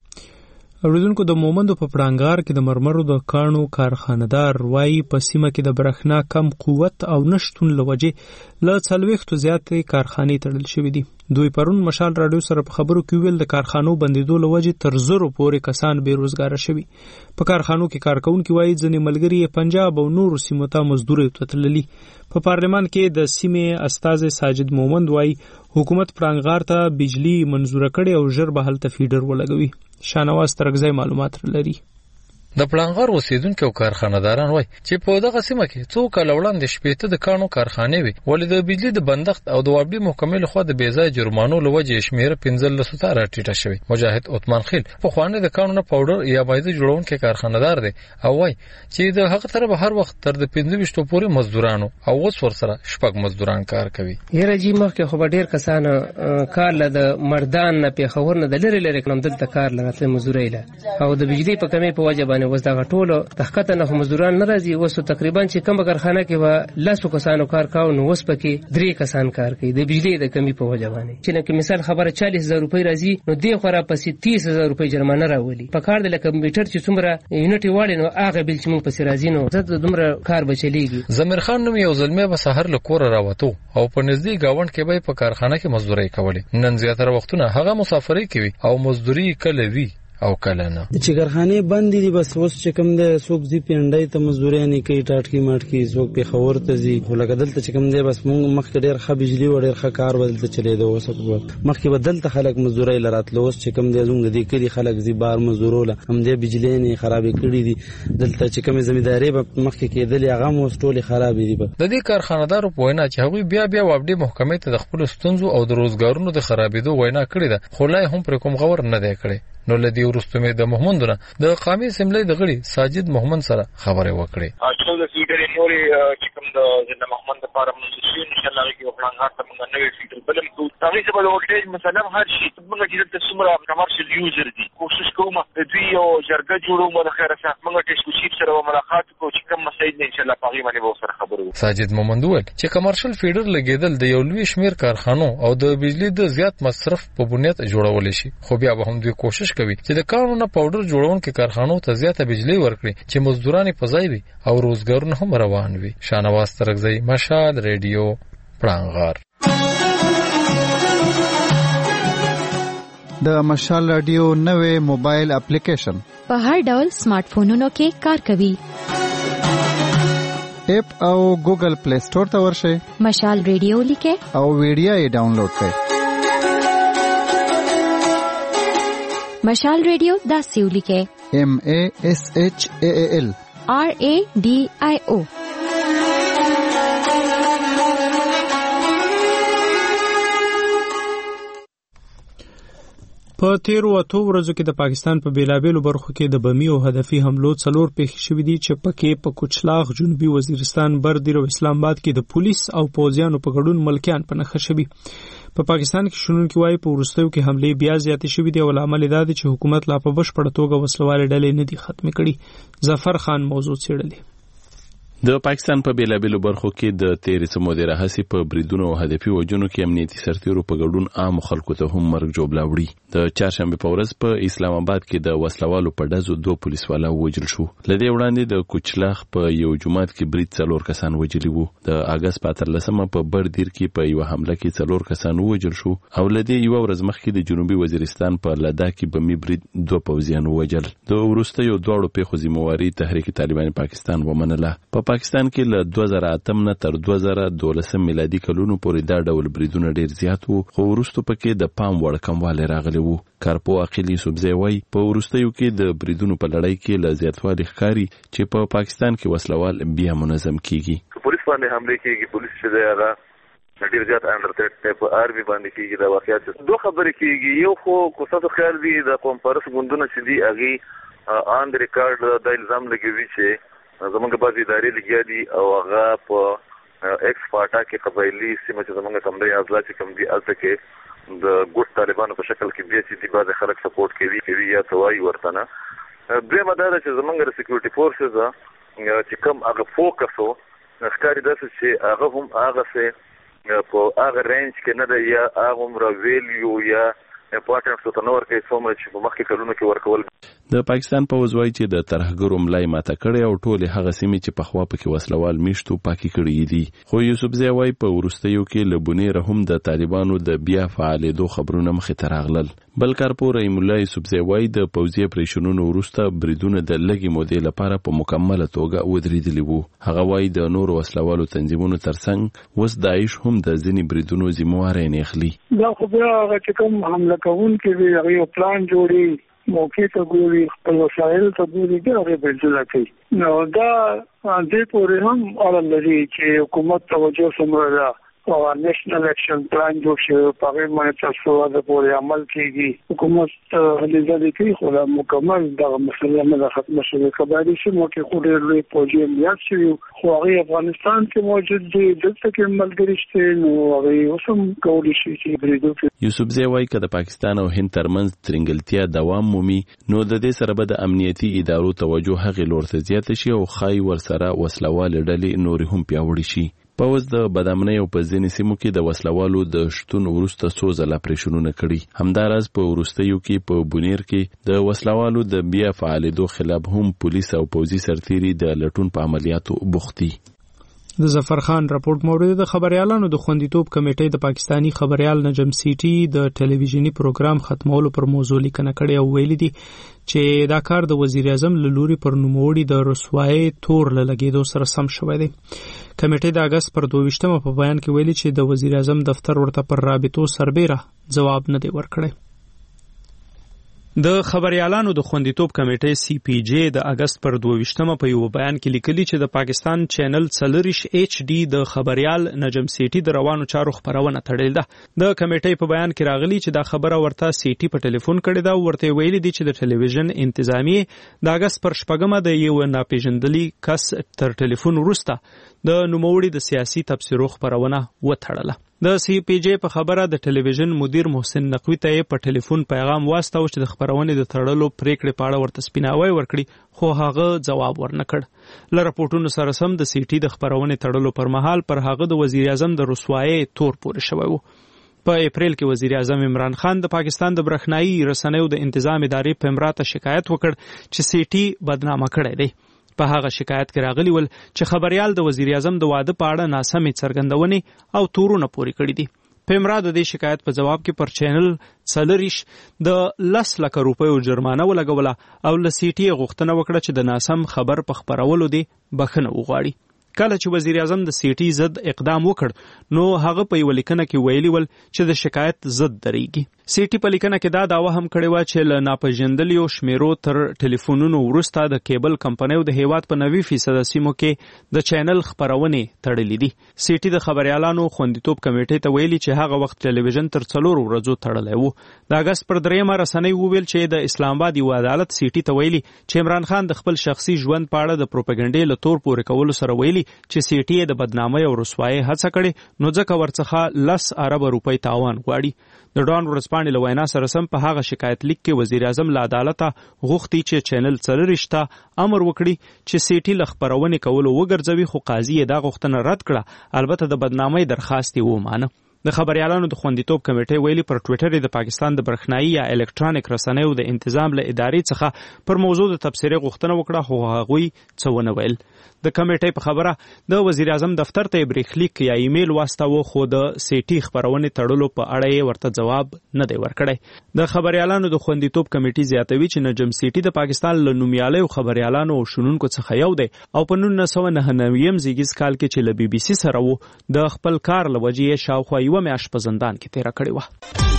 اوریدونکو د مومندو په پړانګار کې د مرمرو د کانو کارخانه‌دار وایي په سیمه کې د برېښنا کم قوت او نشټون له وجې له 40 زیاتې کارخانې تړل شوې دي. دوی پرون مشال راډیو سره په خبرو کې ویل د کارخانو بندیدو له وجې تر 100 پورې کسان بیروزګاره شوي. په کارخانو کې کارکونکي وایي ځینې ملګري پنجاب او نورو سیمو ته مزدوري ته تللي. په پارلمان کې د سیمې استازي ساجد مومند وایي حکومت پړانګار ته بجلی منظور کړي او ژر به هلته فیډر ولګوي. شانواز ترګزی معلومات لري. د پړانګار اوسیدونکو کارخانه‌داران وایي چې په دغه سیمه کې څو کال وړاندې شپېته د کانو کارخانې وي ولې د بجلی د بندښت او د وابډي محکمې لخوا د بېځای جرمانو له وجې شمیره 15 ته راټیټه شوې. مجاهد عثمان خیل په خوانې د کانونو پاوډر یا مایده جوړونکي کارخانه‌دار دی او وایي چې د هغه طرف هر وخت تر د 25 پورې مزدورانو او اوس ورسره شپږ مزدوران کار کوي. یره جی مخکې خو ډېر کسان کار له د مردان نه پیښور نه د لری کوم دلته کار لرته مزدوري له او د بجلی په کمې په وجه باندې وس دغه ټولو تحقیقات نه مزدوران ناراضي وسو تقریبا چې کوم کارخانه کې و لاسو کسانو کار کاو نو وس پکې 3 کسان کار کوي د بجلی د کمی په وجه باندې چې نه مثال خبره 40000 روپۍ راځي نو دی خورا پسې 30000 روپۍ جرمانه راولي په کار د کمپیوټر چې څومره یونټي واړي نو هغه بل چې موږ پسې راځي نو زه دومره کار بچلېږي. زمیر خان نوم یو زلمه به سحر له کور راوته او په نږدې گاوند کې به په کارخانه کې مزدوري کوله. نن زیاتره وختونه هغه مسافرۍ کوي او مزدوري کله وی او کله نه. چې کارخانه بند دي بس اوس چې کوم د سوق زی پیندای ته مزدوري نه کوي ټاټکی ماټکی سوق په خور ته زی ولګه دلته چې کوم دی بس مونږ مخکې ډیر ښه بجلی و ډیر ښه کار بدلته چلی دی اوس مخکې بدلته خلک مزدوري لراتلو اوس چې کوم دی زوم د دې کلی خلک زی بار مزدورول هم دې بجلی نه خرابې کړې دي دلته چې کوم ځمېداري په مخکې کېدل هغه مو ټولې خرابې دي. د دې کارخانه‌دارو په وینا چې هغه بیا وابډي محکمې ته د خپل ستونزو او د روزګارونو د خرابېدو وینا کړې ده خو لا هم پر کوم غور نه دی کړی. نو لدی ورستمه د محمدونه د قومي سملې د غړي ساجد محمد سره خبرې وکړې. اټول د فیډرې نوري چې کوم د زنده محمد لپاره منځي ان شاء الله کې وړاندې ته موږ نوې فیډر بلم کو تاسو په ولټیج مثلا هر شي موږ چې د څومره کمرشل یوزر دي کوشش کوم د دوی او جرګه جوړو مله خیره سره موږ ټیسټ کوشش سره ملاقات کو چې کوم مسایل ان شاء الله په غیبه باندې سره خبرو. ساجد محمد وویل چې کمرشل فیډر لګیدل د یو لوی شمیر کارخانو او د بجلی د زیات مصرف په بنیاد جوړول شي خو بیا به هم دوی کوشش کوي چې د کانونو پاوډر جوړونکو کارخانو ته زیاته بجلی ورکړي چې مزدوران په ځای وي او روزګارونه هم روان وي. شانواز ترګزی مشال ریډیو پړانګار. د مشال رادیو نوې موبایل اپلیکیشن په هر ډول سمارټ فونونو کې کار کوي. اپ او ګوګل پلی سٹور ته ورشئ مشال ریډیو لیکه او ویډیو یې ډاونلوډ کړئ. مشال ریډیو دا سیو لیکه MASHAAL RADIO. په تیرو اتو ورځو کې د پاکستان په بیلابیلو برخو کې د بمی او هدفي حملو 4 پیښې شوې دي چې پکې په کوچلاغ جنوبي وزیرستان بردیر او اسلام آباد کې د پولیس او پوځیانو په ګډون ملکیان په نښه شوي. په پاکستان کې شنونکي وایي په وروستیو کې حملې بیا زیاتې شوې دي او لامل دا دی چې حکومت لا په بشپړه توګه وسلوالې ډلې نه دي ختمې کړي. ظفر خان موضوع څېړلې. د پاکستان په بیلابیلو برخو کې د تیرې سمودي راهسي په بریدونو او هدفي وجونو کې امنیتي سرتیرو په ګډون عام خلکو ته هم مرګ جوړ وړي. د چهارشنبه په ورځ په اسلام آباد کې د وسلوالو په ډزو 2 پولیس والا وژل شو. لدې وړاندې د کوچلاخ په یو جماعت کې برید 4 کسان وژلي وو. د اگست 14 په بردیر کې په یو حمله کې 4 کسان وژل شو او لدې یو ورځ مخکې د جنوبي وزیرستان په لدا کې بمي برید 2 پوځیان وژل. د وروستیو دوړو پیښو ذمہواری تحریک طالبان پاکستان ومنله. په پاکستان کې له 2008 نه تر 2012 میلادي کلونو پورې دا ډول بریدونه ډیر زیات وو، خو وروسته پکې د پام وړ کموالی راغلی وو. کارپو عقیلی سبزی وای په وروستیو کې د بریدونو په لړۍ کې له زیاتوالي ښکاري چې په پاکستان کې وسلوال بیا منظم کیږي. پولیس باندې حمله کیږي، پولیس چې دی هغه ډیر زیات انډر ثریټ په آرمي باندې کیږي. دا واقعیت 2 خبرې کیږي. یو خو کوڅه خیال دی د قوم پرست ګوندونو چې دی هغه آن ریکارډ د الزام لګوي چې زمونږ بعضې ادارې لګیا دي او هغه په ایکس فاټا کې قبایلي سیمه چې زمونږ کم دی اضلاع چې کم دي هلته کې د ګوټ طالبانو په شکل کې بیا چې دي بعضې خلک سپورټ کوي یا څه وایي ورته نه. دویمه دا ده چې زمونږ د سیکورټي فورسز چې کوم هغه فوکس و ښکاري داسې چې هغه هم هغسې په هغه رینج کې نه ده یا هغه هم را ویلیو یا امپورټنټ ته نه ورکوي څومره چې په مخکې کلونو کې ورکول. د پاکستان پوځ وایي چې د ترهګرو ملای ماته کړې او ټولې هغه سیمې چې پخوا پکې وسلوال میشتو پاکي کړي دي. خو یوسفزی وایي په وروستیو کې له بونیره هم د طالبانو د بیا فعالېدو خبرونه مخې ته راغلل. بل کارپور رحیم الله یوسفزی وایي د پوځي اپریشنونو وروسته بریدونه د لږې مودې لپاره په مکمله توګه ودرېدلي وو. هغه وایي د نورو وسلوالو تنظیمونو ترڅنګ اوس داعش هم د ځینې بریدونو ذمہواری نه اخلي. دا خو بیا هغه چې کوم حمله کوونکي وي هغه یو پلان جوړي، موقع ته ګوري، خپل وسایل ته ګوري، دا هغه بریدونه کوي. نو دا دې پورې هم اړه لري چې حکومت توجه څومره ده او نېشنل اکشن پلان جوړ شوی په هغه باندې تاسو د پورې عمل کیږي. حکومت هلې ځلې کوي خو دا مکمل دغه مسله نه ختمه شوې. قبایلي سیمو کې خو ډېر لوی پوځي امنیت شوي خو هغه افغانستان کې موجود دي، دلته کې ملګري شته، نو هغه اوس هم کولی شي چې بریدو کوي. یوسفزی وایي که د پاکستان او هند ترمنځ ترنګلتیا دوام مومي نو د دې سره به د امنیتي ادارو توجه هغې لور ته زیاته شي او ښایي ورسره وسلوالې ډلې نورې هم پیاوړې شي. پوځ د بدامنۍ او په ځینې سیمو کې د وسلوالو د شتون وروسته څو ځله اپریشنونه کړي. همداراز په وروستیو کې په بونیر کې د وسلوالو د بیا فعالېدو خلاف هم پولیس او پوځي سرتیري د لټون په عملیاتو بوخت دي. د ظفرخان راپورټ مورد د خبريالانو د خوندیتوب کمیټې د پاکستانی خبريال نجم سیټي د ټلویزیونی پروګرام ختمولو پر موضوع لیکنه کړې او ویلي دي چې دا کار د وزیر اعظم له لوري پر نوموړي د رسوایی تور لګیدو سره سم شوی دی. کمیټې د اگست پر 22 په بیان کې ویلي چې د وزیر اعظم دفتر ورته پر رابطو سربېره جواب نه دی ورکړی. د خبريالانو د خوندیتوب کمیټې سی پی جی د اگست پر 22 په یو بیان کې لیکلي چې د پاکستان چینل 40 ایچ ډی د خبريال نجم سیټي د روانو چارو خبرونه تړل ده. د کمیټې په بیان کې راغلي چې دا خبره ورته سیټي په ټلیفون کړې ده او ورته ویلي دي چې د ټلویزیون انتظامیه د اگست پر 14 د یو ناپېژندلي کس تر ټلیفون وروسته د نوموړي د سیاسي تبصرو خبرونه وتړله. د سی پی جی په خبره د ټلویزیون مدیر محسن نقوی ته په ټلیفون پیغام واستاو چې د خبرونې د تړلو پریکړې په اړه ورته سپیناوی ورکړي خو هغه جواب ورنکړ. ل راپورټونو سره سم د سیټي د خبرونې تړلو پر مهال پر هغه د وزیر اعظم د رسوایی تور پورې شوی و. په اپریل کې وزیر اعظم عمران خان د پاکستان د برخنایی رسنیو د انتظام ادارې په امراته شکایت وکړ چې سیټي بدنامه کړی دی. په هغه شکایت کې راغلی ول چې خبريال د وزیر اعظم د واده په اړه ناسمې څرګندونې او تورونه پورې کړي دي. په امراده د شکایت په جواب کې پر چینل 40 د 10 لک روپیو جرمانه ولګوله او ل سیټي غوښتنه وکړه چې د ناسم خبر په خبرولو دی بخښنه وغواړي. کله چې وزیر اعظم د سیټي ضد اقدام وکړ نو هغه په یو لیکنه کې ویلي ول چې د شکایت ضد درېږي. سیټي په لیکنه کې دا دعوه هم کړې و چې له ناپېژندلیو شمیرو تر ټلیفونونو وروسته د کیبل کمپنیو د هیواد په 90% سیمو کې د چینل خبرونې تړلې دي. سیټي د خبريالانو خوندیتوب کمیټې ته ویلي چې هغه وخت ټلویزیون تر 4 ورځو تړلی و. د اگست پر 3 رسنۍ وویل چې د اسلام آباد یو عدالت سیټي ته ویلي چې عمران خان د خپل شخصي ژوند په اړه د پروپاګاندا له تور پورې کولو سره ویلي چې سیټي د بدنامۍ او رسوایی هڅه کړې نو ځکه ورڅخه 10 ارب روپۍ تاوان غواړي. د ډان ورځپاڼې ورځپاڼې له وینا سره سم په هغه شکایت لیک کې وزیر اعظم له عدالته غوښتي چې چینل 4 امر وکړي چې سیټي له خپرونې کولو وګرځوي، خو قاضي یې دا غوښتنه رد کړه. البته د بدنامۍ درخواست یې ومانه. د خبريالانو د خوندیتوب کمیټې ویلي پر ټوئیټر د پاکستان د برېښنایي یا الکترونیک رسنیو د انتظام له ادارې څخه پر موضوع د تبصرې غوښتنه وکړه، خو هغوی څه ونه ویل. د کمیټې په خبره د وزیر اعظم دفتر ته بریښلیک یا ایمیل واستاوه، خو د سیټي خبرونې تړلو په اړه یې ورته جواب نه دی ورکړی. د خبريالانو د خوندیتوب کمیټې زیاتوي چې نجم سیټي د پاکستان له نومیالیو خبريالانو او شنونکو څخه یو دی او په 1999 زیږیز کال کې چې له بي بي سي سره وو د خپل کار له وجې یې شاوخوا یوه میاشت په زندان کې تیره کړې وه.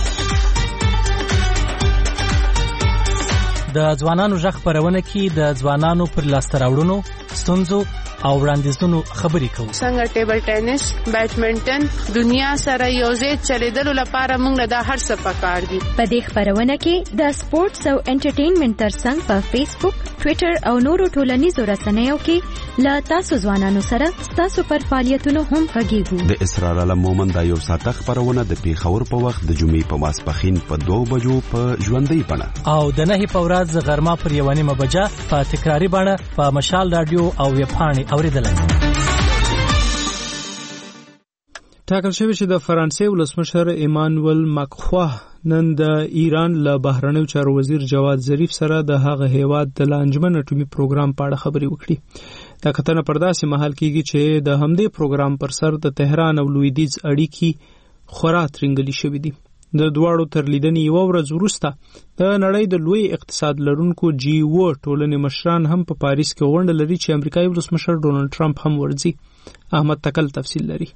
د ځوانانو غږ خپرونه کې د ځوانانو پر لاسته راوړنو، ستونزو او وړاندیزونو خبرې کوو. څنګه ټیبل ټینس، بیډمنټن دنیا سره یوځای چلیدلو لپاره موږ له دا هر څه پکار دي. په دې خبرونه کې د سپورتس او انټرټینمنټ ترڅنګ په فیسبوک، ټوئیټر او نورو ټولنیزو رسنیو کې له تاسو ځوانانو سره تاسو پر فعالیتونو هم غږیږو. د اسرار علم مومند دا یو ساعته خبرونه د پیښور په وخت د جمعې په ماسپښین په 2 بجو په ژوندۍ بڼه او د 9 په ورځ غرمه پر 1 بجه په تکراری بڼه په مشال رادیو او ویب پاڼې اوریدلای. ټاکل شوی چې د فرانسې ولسمشر ایمانوئل ماکخوا نن د ایران له بهرنیو چارو وزیر جواد ظریف سره د هغه هیواد د لانجمن اټومي پروګرام په اړه خبرې وکړي. دا کتنه پر داسې مهال کېږي چې د همدې پروګرام پر سر د تهران او لویدیځ اړیکې خورا ترنګلي شوې دي. د دواړو تر لیدنې یوه ورځ وروسته د نړۍ د لوی اقتصاد لرونکو G7 ټولنې مشران هم په پاریس کې غونډه لري چې امریکایي ولسمشر ډونالډ ټرمپ هم ورځي. احمد تکل تفصیل لري.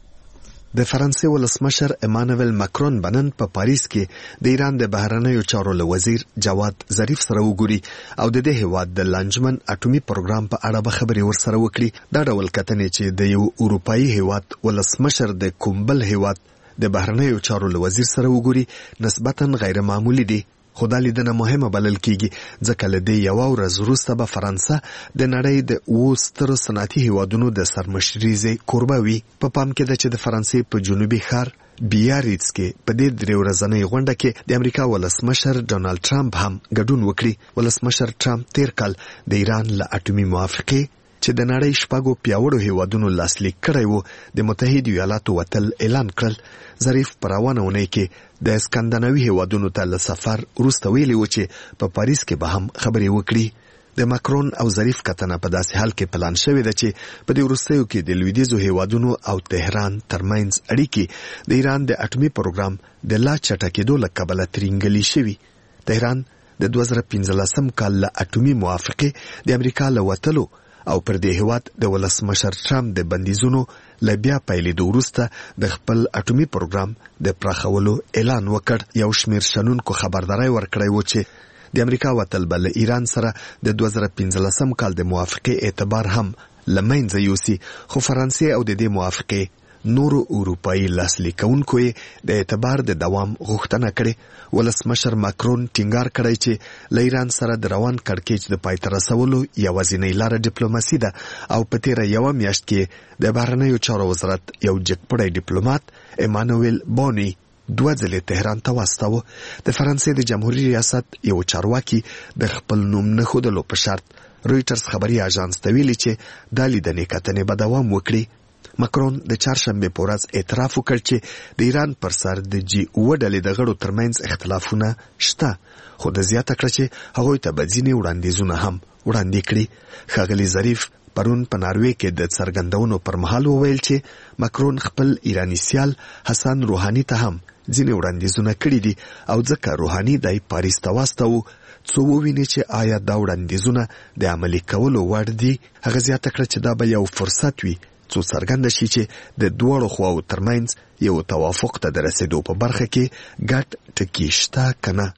د فرانسې ولسمشر ایمانوئل ماکرون بنن په پاریس کې د ایران د بهرنیو چارو وزیر جواد ظریف سره وګوري او د دې هیواد د لانجمن اټومي پروګرام په اړه به خبرې ورسره وکړي. دا ډول کتنې چې د یو اروپאי هیواد ولسمشر د کومبل هیواد د بهرنیو چارو وزیر سره وګوري نسبتاً غیر معمولی دي، خو دا لیدنه مهمه بلل کیږي ځکه له دې یو ورځ وروسته به فرانسه د نړۍ د سترو صنعتي هیوادونو د سرمشریزې کوربه وي. په پام کې ده چې د فرانسې په جنوبي ښار بیاریتس کې په دې 3 ورځنۍ غونډه کې د امریکا ولسمشر ډونالډ ټرمپ هم ګډون وکړي. ولسمشر ټرمپ تیر کال د ایران له اټومي موافقې چې د نړۍ شپږو پیاوړو هیوادونو لاسلیک کړی وو د متحده ایالاتو وتل اعلان کړل. ظریف په روانه اونۍ کې د اسکندناوي هیوادونو ته له سفر وروسته ویلي و چې په پاریس کې به هم خبرې وکړي. د ماکرون او ظریف کتنه په داسې حال کې پلان شوې ده چې په دې وروستیو کې د لویدیځو هیوادونو او تهران ترمنځ اړیکې د ایران د اټومي پروګرام د لا چټکېدو له کبله ترنګلي شوي. تهران د 2015 کال له اټومي موافقې د امریکا له وتلو او پر دې هیواد د ولسمشر ټرمپ د بندیزونو له بیا پیلېدو وروسته د خپل اټومي پروګرام د پراخولو اعلان وکړ. یو شمېر شنونکو خبرداری ورکړی و چې د امریکا وتل به له ایران سره د 2015 کال د موافقې اعتبار هم له منځه یوسي، خو فرانسې او د دې موافقې نورو اروپאי لاسلیکونکو د اعتبار د دوام غوښتنه کړې. ولسمشر ماکرون ټینګار کړی چې له ایران سره د روان کړکېچ د پای ته رسولو یوازینۍ لاره ډیپلوماسي ده او په تیره یوه میاشت کې د بهرنیو چارو وزارت یو جګپړی ډیپلوماټ ایمانوئل بونی 2 ځلې تهران ته واستاوه. د فرانسې د جمهوریت ریاست یو چارواکي د خپل نوم نه ښودلو په شرط رویټرز خبري اژانس ته ویلي چې دا لیدنې کتنې به دوام وکړي. ماکرون د چهارشنبې په ورځ اعتراف وکړ چې د ایران پر سر د G7 ډلې د غړو ترمنځ اختلافونه شته، خو د زیاته کړ چې هغوی ته به ځینې وړاندیزونه هم وړاندې کړي. ښاغلي ظریف پرون په ناروې کې د څرګندونو پر مهال وویل چې ماکرون خپل ایرانی سیال حسن روحاني ته هم ځینې وړاندیزونه کړي دي او ځکه روحاني دای پاریس ته واستاوه څو وویني چې آیا دا وړاندیزونه د عملي کولو وړ دي. هغه زیاته کړ چې دا به یو فرصت وي څو څرګنده شي چې د دواړو خواو ترمنځ یو توافق ته د رسیدو په برخه کې ګډ ټکي شته که نه.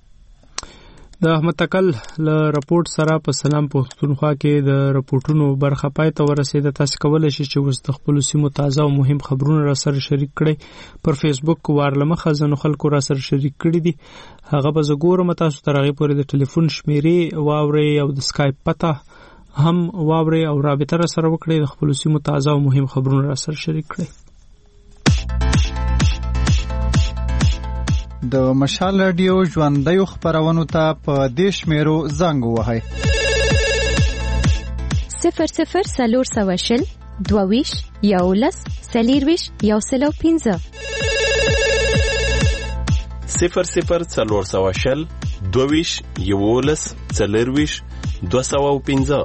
د احمد تکل له رپورټ سره په سلام پښتونخوا کې د رپورټونو برخه پای ته ورسېده. تاسو کولی شئ چې اوس د خپلو سیمو تازه او مهم خبرونه را سره شریک کړئ. پر فیسبوک وارلمخه ځینو خلکو را سره شریک کړي دي، هغه به زه ګورم. تاسو تر هغې پورې د ټلیفون شمیرې واورئ او د سکایپ پته هم واورئ او رابطه را سره وکړئ. د خپلو سیمو تازه او مهم خبرونه را سره شریک کړئ. د مشال رادیو ژوندۍ خبرونو ته په دیش میرو زنګ وهاي 00 22 یولس سلیرویش یوسلو 15 00 22 یولس سلیرویش 215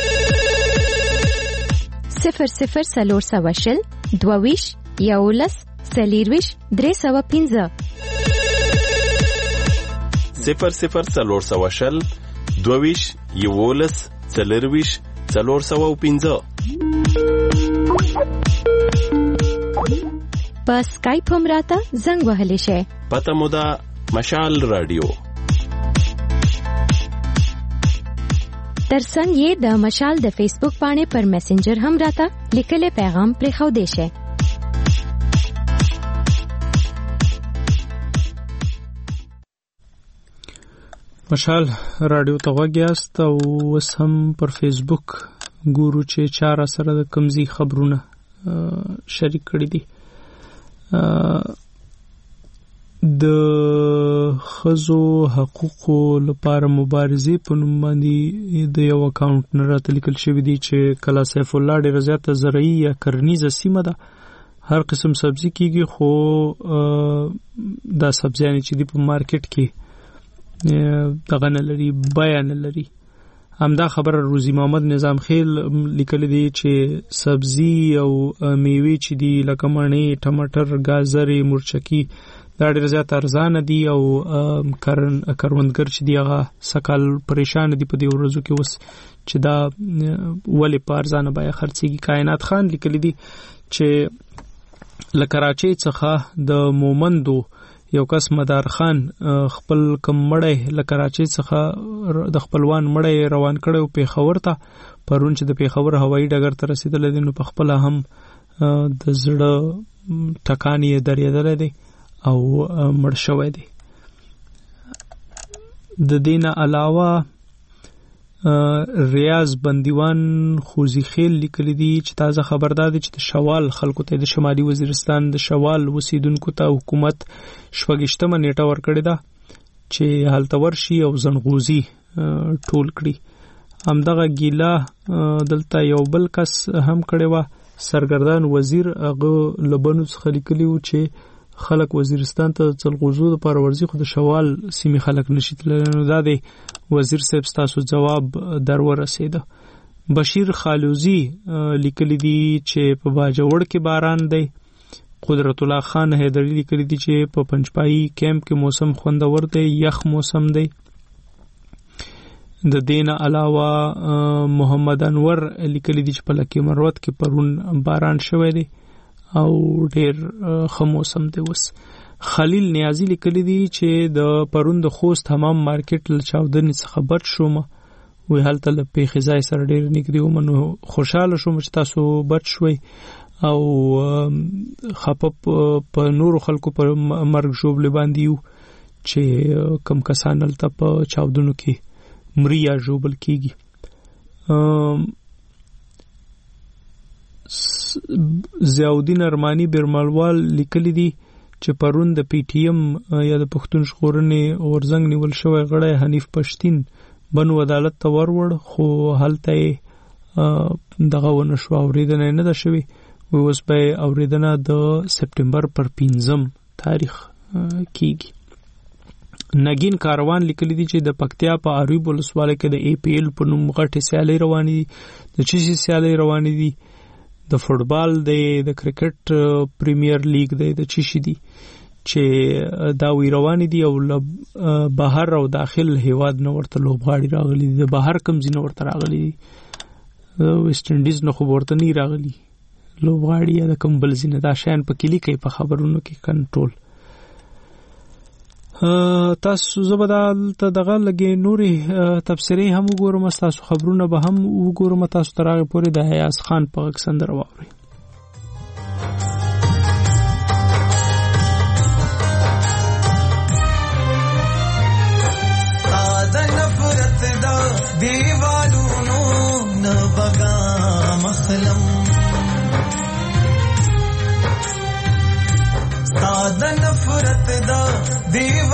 00 22 یولس سلیرویش 315 00 22 یولس سلیرویش 415 په سکایپ هم راته زنګ وهلی شي. پته مو ده مشال رادیو. ترڅنګ یې د مشال د فیسبوک باندې پر میسنجر هم راته لیکلي پیغام پرېښو دی شي. مشال رادیو ته وګیاست او اوس هم پر فیسبوک ګورو چې چاره سره د کمزي خبرونه شریک کړي دي. د خزو حقوقو لپاره مبارزې په نوم باندې د یو اکاونټ نه راته لیکل شوی دی چې کلا سیف الله ډېره زیاته زرعي یا کرنیزه سیمه ده. هر قسم سبزي کیږي خو دا سبزیانې چې دی په مارکیټ کې دغه نه لري، بیه نه لري. همدا خبره روزي محمد نظام خیل لیکلی دی چې سبزي او میوې چې دی لکه مڼې، ټماټر، ګازرې، مرچکي دا ډېر زیات ارزانه دي او کروندګر چې دی هغه سکال پریشان دي په دې ورځو کې اوس چې دا ولې په ارزانه بیه خرڅېږي. کائنات خان لیکلی دی چې له کراچۍ څخه د مومندو یو کس مدار خان خپل کم مړی له کراچۍ څخه د خپلوان مړی روان کړی او پیښور ته پرون چې د پیښور هوایي ډګر ته رسېدلی دی نو په خپله هم د زړه ټکان یې درېدلی دی او مړ شوی دی. د دې نه علاوه ریاض بندیوان خوزی خیل لیکلی دی چې تازه خبردار دی چې د شوال خلکو ته د شمالي وزیرستان د شوال اوسیدونکو ته حکومت 28مه نیټه ورکړې ده چې هلته ورشي او زنغوزي ټول کړي. همدغه ګیله دلته یو بل کس هم کړی وه، سرګردان وزیر هغه لبنو څخه لیکلی و چې خلک وزیرستان ته څلغوزو لپاره ورځي خو د شوال سیمې خلک نشي تللی. نو دا دی وزیر صاحب ستاسو جواب در ورسېده. بشیر خالوزی لیکلی دی چې په باجوړ کې باران دی. قدرت الله خان حیدری لیکلی دی چې په پنجپایي کیمپ کې موسم خوندور دی، یخ موسم دی. د دین علاوه محمد انور لیکلی دی چې په لکه مروت کې پرون باران شوی دی او ډېر ښه موسم دی. اوس خلیل نیازی لیکلی دی چې د پرون د خوست حمام مارکیټ له چاودنې څخه بچ شوم، وی هلته له پیښې ځای سره ډېر نږدې وم، نو خوشحاله شوم چې تاسو بچ شوئ او خپه په نورو خلکو پر مرګ ژوبلې باندې یو چې کم کسان هلته په چاودنو کې مري یا ژوبل کېږي. ضیاءالدین ارمانی بیرمالوال لیکلی دی چې پرون د پی ټی ایم یا د پښتون ژغورنې غورځنګ نیول شوی غړی حنیف پښتین بنو عدالت ته وروړ خو هلته دغه ونه شو، اورېدنه نه ده شوې. اوس به اورېدنه د سپټمبر پر 5 تاریخ کیږي. نگین کاروان لیکلی دی چې د پکتیا په اریوب ولسوالۍ کې د ای پی ایل په نوم غټې سیالۍ روانې دي. د چیشي سیالۍ روانې دي، د فوټبال دی، د کرکټ پریمیر لیګ دی، د چیشي دی چې دا وی روانې دي او بهر او داخل هیواد نه ورته لوبغاړي راغلي دي. د بهر کم ځینې ورته راغلي دي، ویسټ انډیز نه خو ورته نه راغلي لوبغاړي یا د کم بل ځینې. دا شیان په کلی کوي په خبرونو کې کنټرول. تاسو زه به دلته دغه لږې نورې تبصرې هم وګورم، ستاسو خبرونه به هم وګورم. تاسو تر هغې پورې د حیاز خان په غږ سندره واورئ. د نفرت دا دیوالونو نه بغا مخلم، د نفرت دا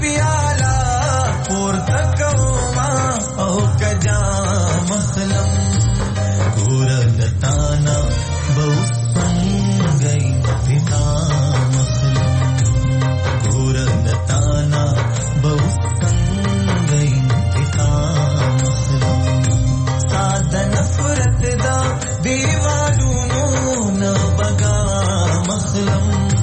پیالا پورته کوما او کجا مخلم ګور دتانا بو څنګه انتقام مخلم ګور دتانا بو څنګه انتقام مخلم ساده نفرت دا دیوالونو نه بغا مخلم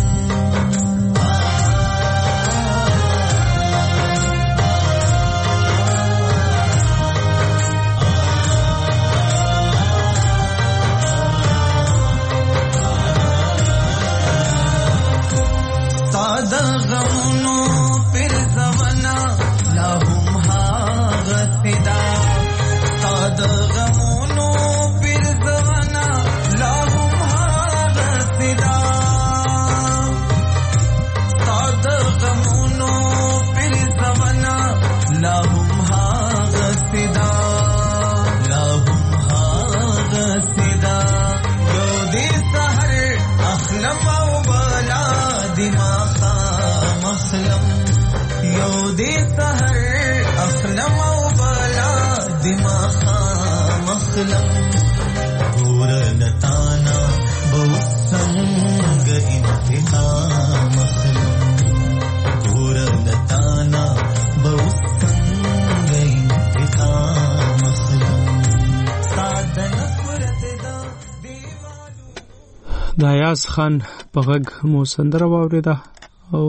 د ایاز خان په غږ مو سندره واورېده او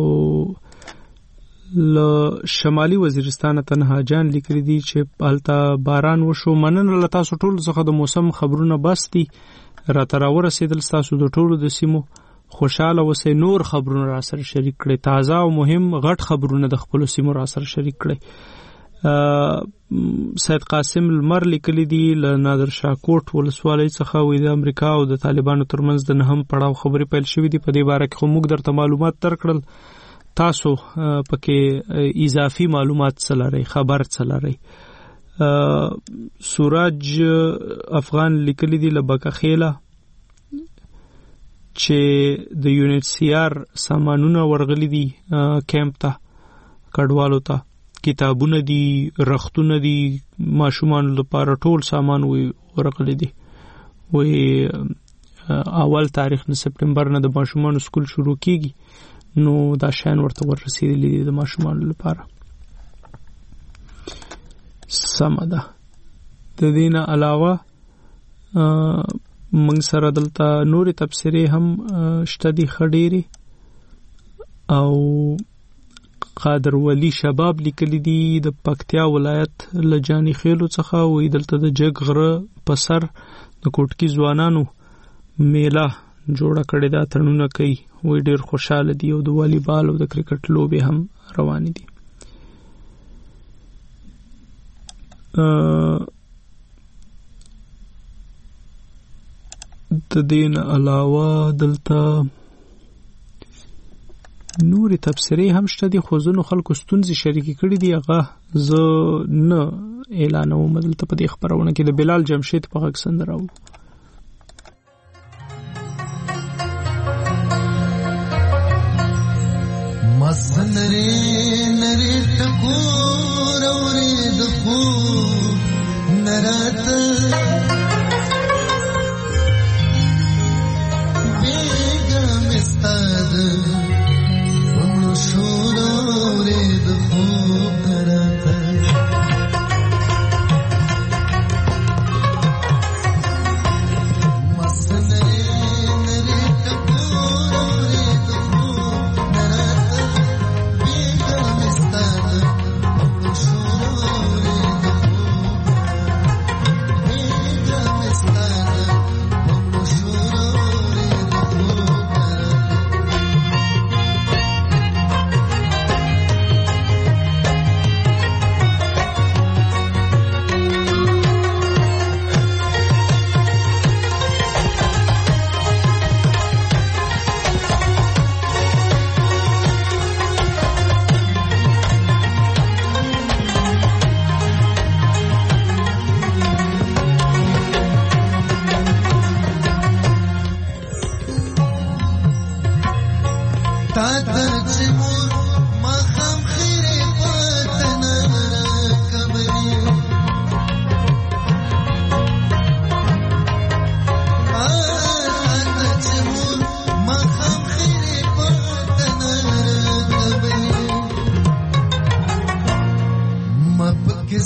له شمالي وزیرستان تنها جان لیکلي دي چې هلته باران وشو. مننه له تاسو ټولو څخه د موسم خبرونه بس دي راته راورسېدل. ستاسو د ټولو د سیمو خوشحاله اوسئ. نور خبرونه راسره شریک کړئ، تازه او مهم غټ خبرونه د خپلو سیمو راسره شریک کړئ. سید قاسم لمر لیکلی دی له نادر شاه کوټ ولسوالۍ څخه وی د امریکا او د طالبانو ترمنځ د نهم پړاو خبرې پیل شوې دي. په دې باره کې خو موږ درته معلومات درکړل، تاسو پکې اضافي معلومات څه لرئ، خبر څه لرئ. سوراج افغان لیکلی دی له بکخیله چې د UNHCR سامانونه ورغلي دي کیمپ ته، کډوالو ته، کتابونه دي، رختونه دي، ماشومان لپاره ټول سامان ورغلي دي. وی اول تاریخ د سپټمبر نه د ماشومان سکول شروع کیږي، نو دا شان ورته ورسېدلي دي د ماشومان لپاره. سمه ده. د دې نه علاوه موږ سره دلته نورې تبصرې هم شته دي خډيري. او قادر ولی شباب لیکلی دی د پکتیا ولایت لجانی خیلو څخه، وی دلته د جګ غره په سر د کوټکی ځوانانو میله جوړه کړې ده، تړونه کوي، وی ډیر خوشاله دي او د والیبال او د کرکټ لوبې هم روانې دي. د دین علاوه دلته نورې تبصرې هم شته دي، خو ځینو خلکو ستونزې شریکې کړي دي، هغه زه نه اعلانوم دلته په دې خپرونه کې. د بلال جمشید په غږ سندره و. مسنرې نری ټکور اورې د خو نرات بیگا مستاد شور اورید خوب درتا مسنری نری تکور اورید خوب درتا بیگا مستاد شور اورید خوب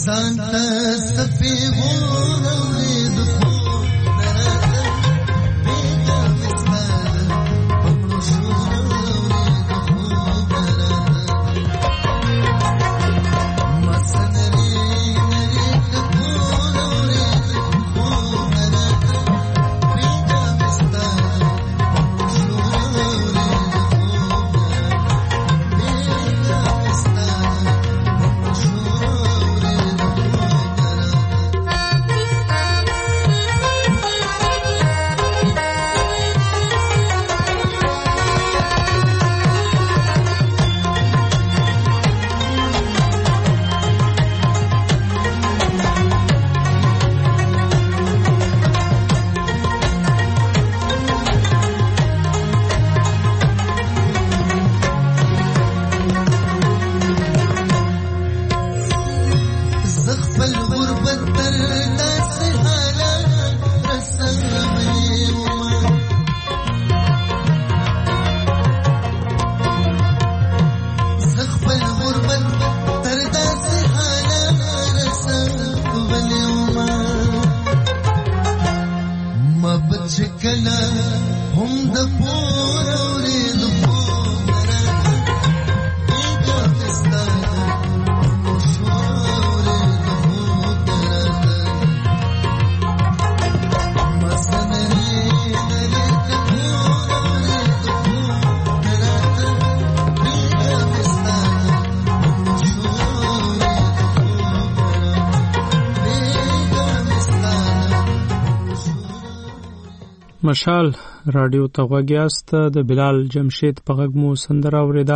مشال رادیو ته غوږیاست. د بلال جمشید په غږ مو سندره اوریده.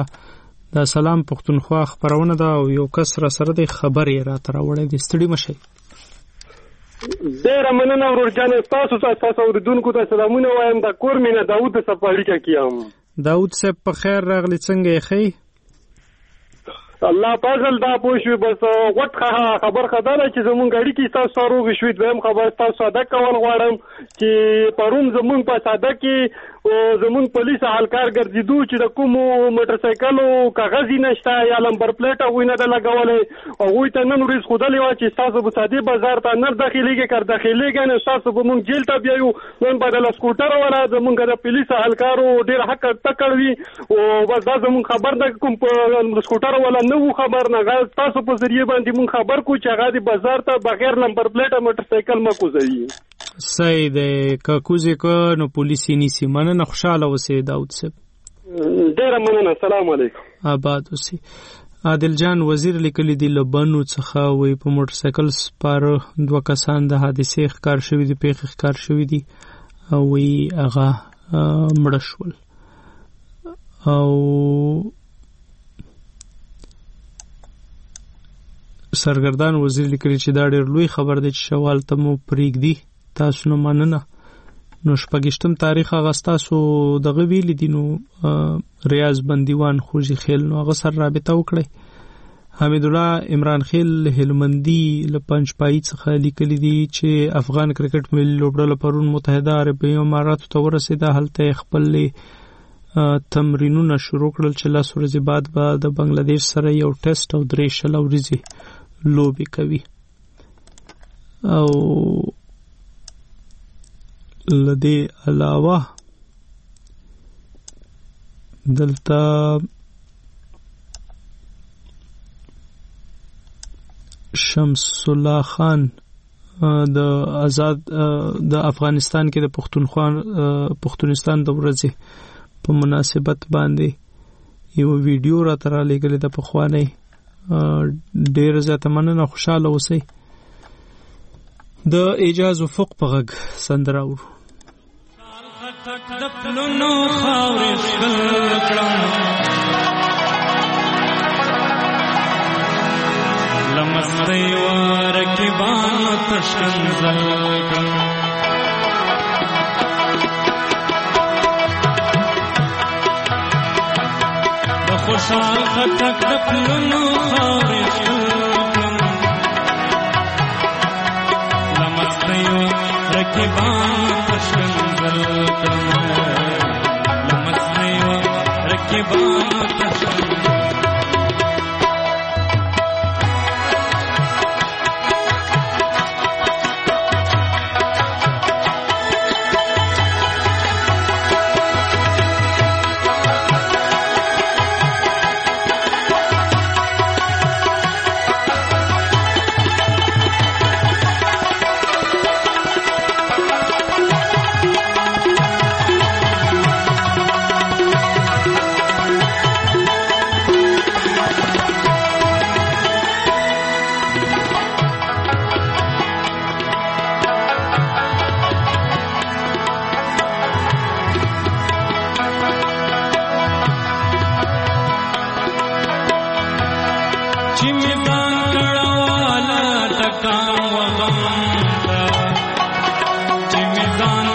د سلام پښتونخوا خبرونه ده او یو کس را سره د خبرې را تر وړې د ستړي مشي. ډېر مننه ورجان تاسو اوریدونکو ته سلامونه وایم. د کور مینه داوود صفاړی کې کیام. داوود صاحب په خیر راغلی، څنګه یې خی؟ الله پازل دا پوښوي بس وټ خبر خدانه چې زمون غاړي کې تاسو روغ شوي. دویم خبر تاسو ساده کول غواړم چې پرون زمون په ساده کې زمون پولیس حالکار ګرځیدو چې د کوم موټر سایکلو کاغذ نشته یا لمبر پلیټ او نه د لګولې او وي ته نن ورځ خدای وا چې تاسو په ساده بازار ته نه داخليږي کار داخليږي نه تاسو به مونږ جیل ته بیاو نن بدل سکوټر ولا زمون د پولیس حالکارو ډیر حق تکړوي او بس دا زمون خبر د کوم سکوټر ولا نو خبر نه غل تاسو په ذریعہ باندې مون خبر کو چې هغه د بازار ته بغیر نمبر پلیټ موټر سایکل ما کوزي. صحیح ده که کوزي کو نو پولیسي نيسي. مننه، خوشاله اوسئ داود صاحب. ډیر مننه، السلام علیکم. آباد اوسئ. عادل جان وزیر لیکلی دی لبنو څخه وی په موټر سایکل سپاره دوه کسان د حادثې ښکار شوی دی، پیښ ښکار شوی دی او وی هغه مړ شول او سرګردان وزیر لیکلی چې دا ډېر لوی خبر دی چې شوال ته مو پرېږدي. تاسو نه مننه. نو شپږشتم تاریخ هغه ستاسو دغه ویلي دي نو ریاض بندیوان خوږی خیل نو هغه سره رابطه وکړئ. حمید الله عمران خیل هلمندي له پنجپای څخه لیکلی دي چې افغان کرکټ ملي لوبډله پرون متحده عربي اماراتو ته ورسېده. هلته خپل تمرینونه شروع کړل چې لاس ورځې بعد به د بنگلاديش سره یو ټیسټ او 3 شل ورځې لوبي کوي. او لدی علاوه دلته شمس الله خان د آزاد د افغانستان کې د پښتونستان د ورځې په مناسبت باندې یو ویډیو را تر لګل د پخوانی ډیر زیاته مننه، خوشاله اوسئ. د اجاز افق په غږ سندره ورو. لمستی ورکبان تشکنزل کړم د خوشحال خټک د پلونو خاورې کړم لمستی ورکبان تشکنزل کړم لمستی ورکبان تشکنزل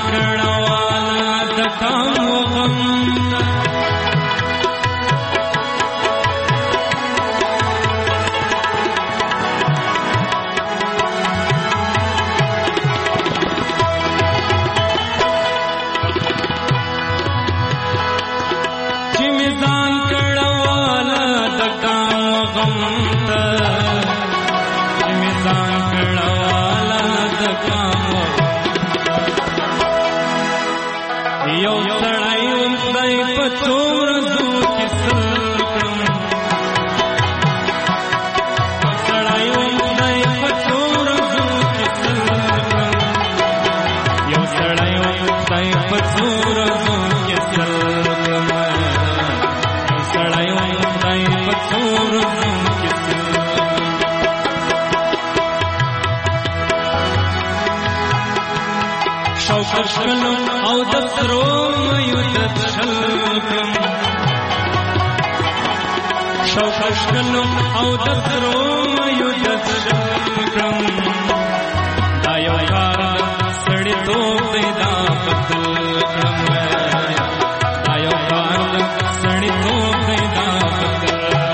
کړواله د کام و غم چې میزان کړواله د کام و غم ته چې میزان کړواله د کام و یو سړی خدای په څو ورځو کې سل کړم سړی خدای په څو ورځو کې سل کړم یو سړی خدای په څو ورځو کې سل کړم یو سړی خدای په څو ورځو کې سل شوق شلو او د سرو مېو د شلکم شوق شلو او د سرو مېو د شلکم دا یو کار سړی توپ دی دا بدل کړم دا یو کار سړی توپ دی دا بدل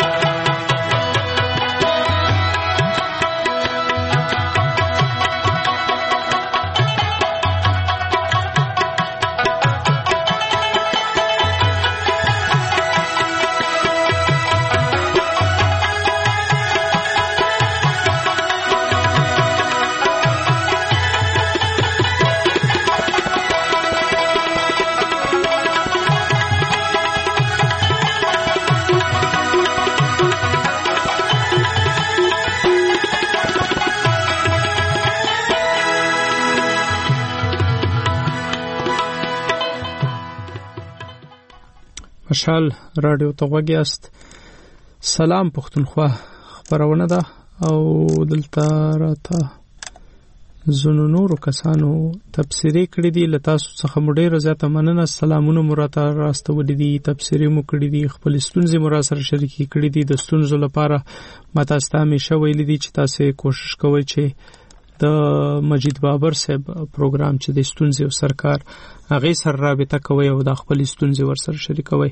مشال رادیو ته غوږ یاست. سلام پښتونخوا خبرونه ده او دلته راته زونو نورو کسانو تبصرې کړې دي. له تاسو څخه مو ډېره زیاته مننه. سلامونه مو راته راستولي دي، تبصرې مو کړې دي، خپلې ستونزې مو راسره شریکې کړې دي. د ستونزو لپاره ما تاسو ته همیشه ویلي دي چې تاسې کوشش کوئ چې د مجید بابر صاحب پروګرام چې د ستونزې او سرکار هغې سره رابطه کوئ او د خپلې ستونزې ورسره شریکوئ.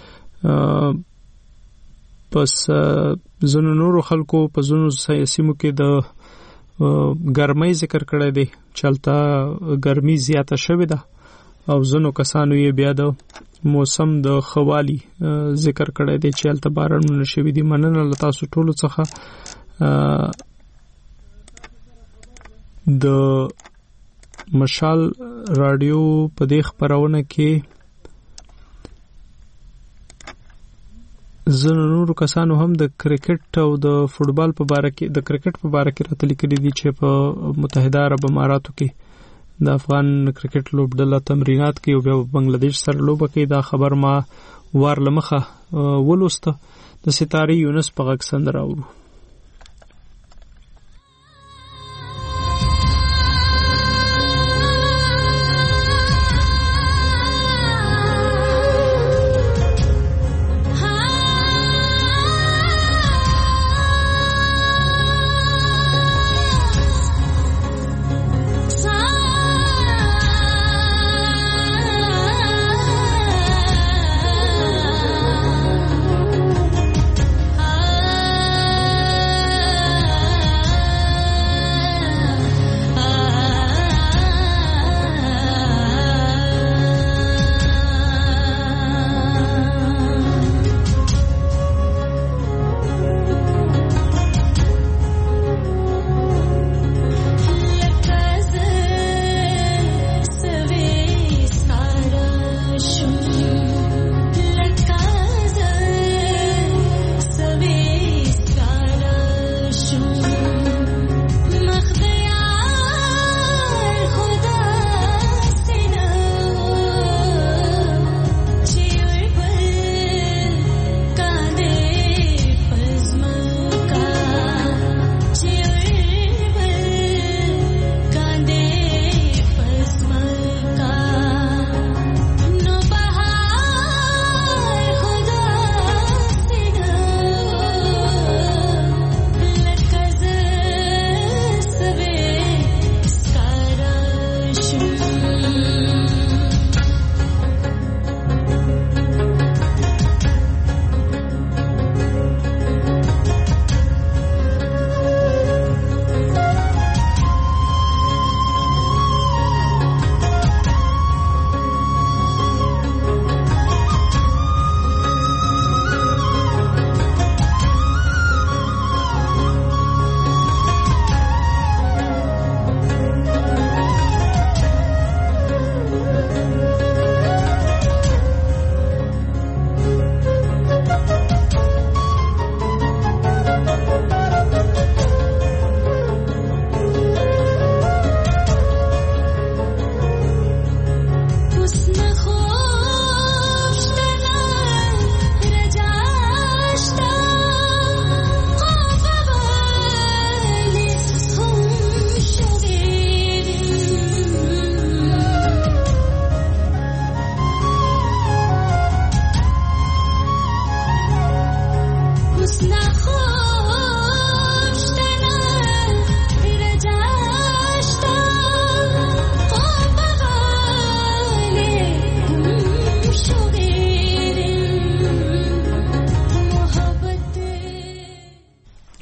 پس ځینو نورو خلکو په ځینو سیمو کې د ګرمۍ ذکر کړی دی چې هلته ګرمي زیاته شوې ده او ځینو کسانو یې بیا د موسم د ښه والي ذکر کړی دی چې هلته بارانونه شوي دي. مننه له تاسو ټولو څخه. د مشال رادیو په دې خبرونه کې ځینو نورو کسانو هم د کرکټ او د فوټبال په باره کې د کرکټ په باره کې راته لیکلي دي چې په متحده عرب اماراتو کې د افغان کرکټ لوبډله تمرینات کوي او بیا بنگلاديش سره لوبه کوي. دا خبر ما وار له مخه ولوسته. د ستارې یونس په غږ سندره اورو. Ah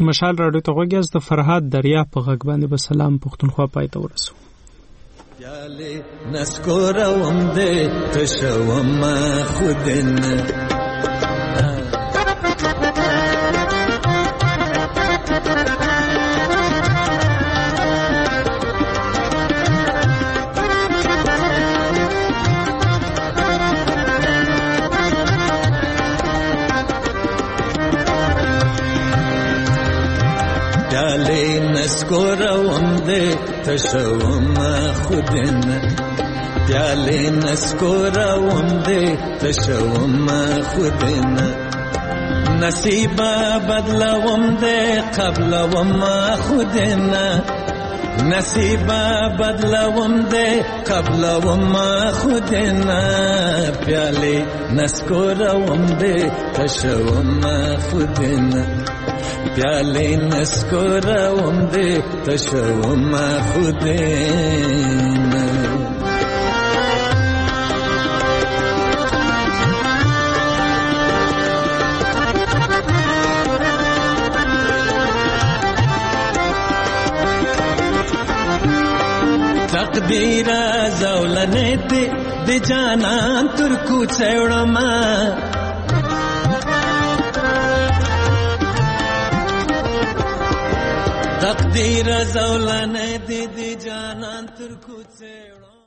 مشال راډیو ته غوږ یاست. د فرهاد دریا په غږ باندې به سلام پښتونخوا پای ته ورسو. یاله نسکوروم دې تشوم خودن نسکوروم دې تشوم خودن پیاله نسکوروم دې تشوم خودن نصیب بدلوم دې قبلوم خودن نصیب بدلوم دې قبلوم خودن پیاله نسکوروم دې تشوم خودن پیاله نسکوروم دې تشوم خودن تقدیر زولنه دې د جانان تر کوڅه وړما تقدیر زولنه دې د جانان تر کوڅه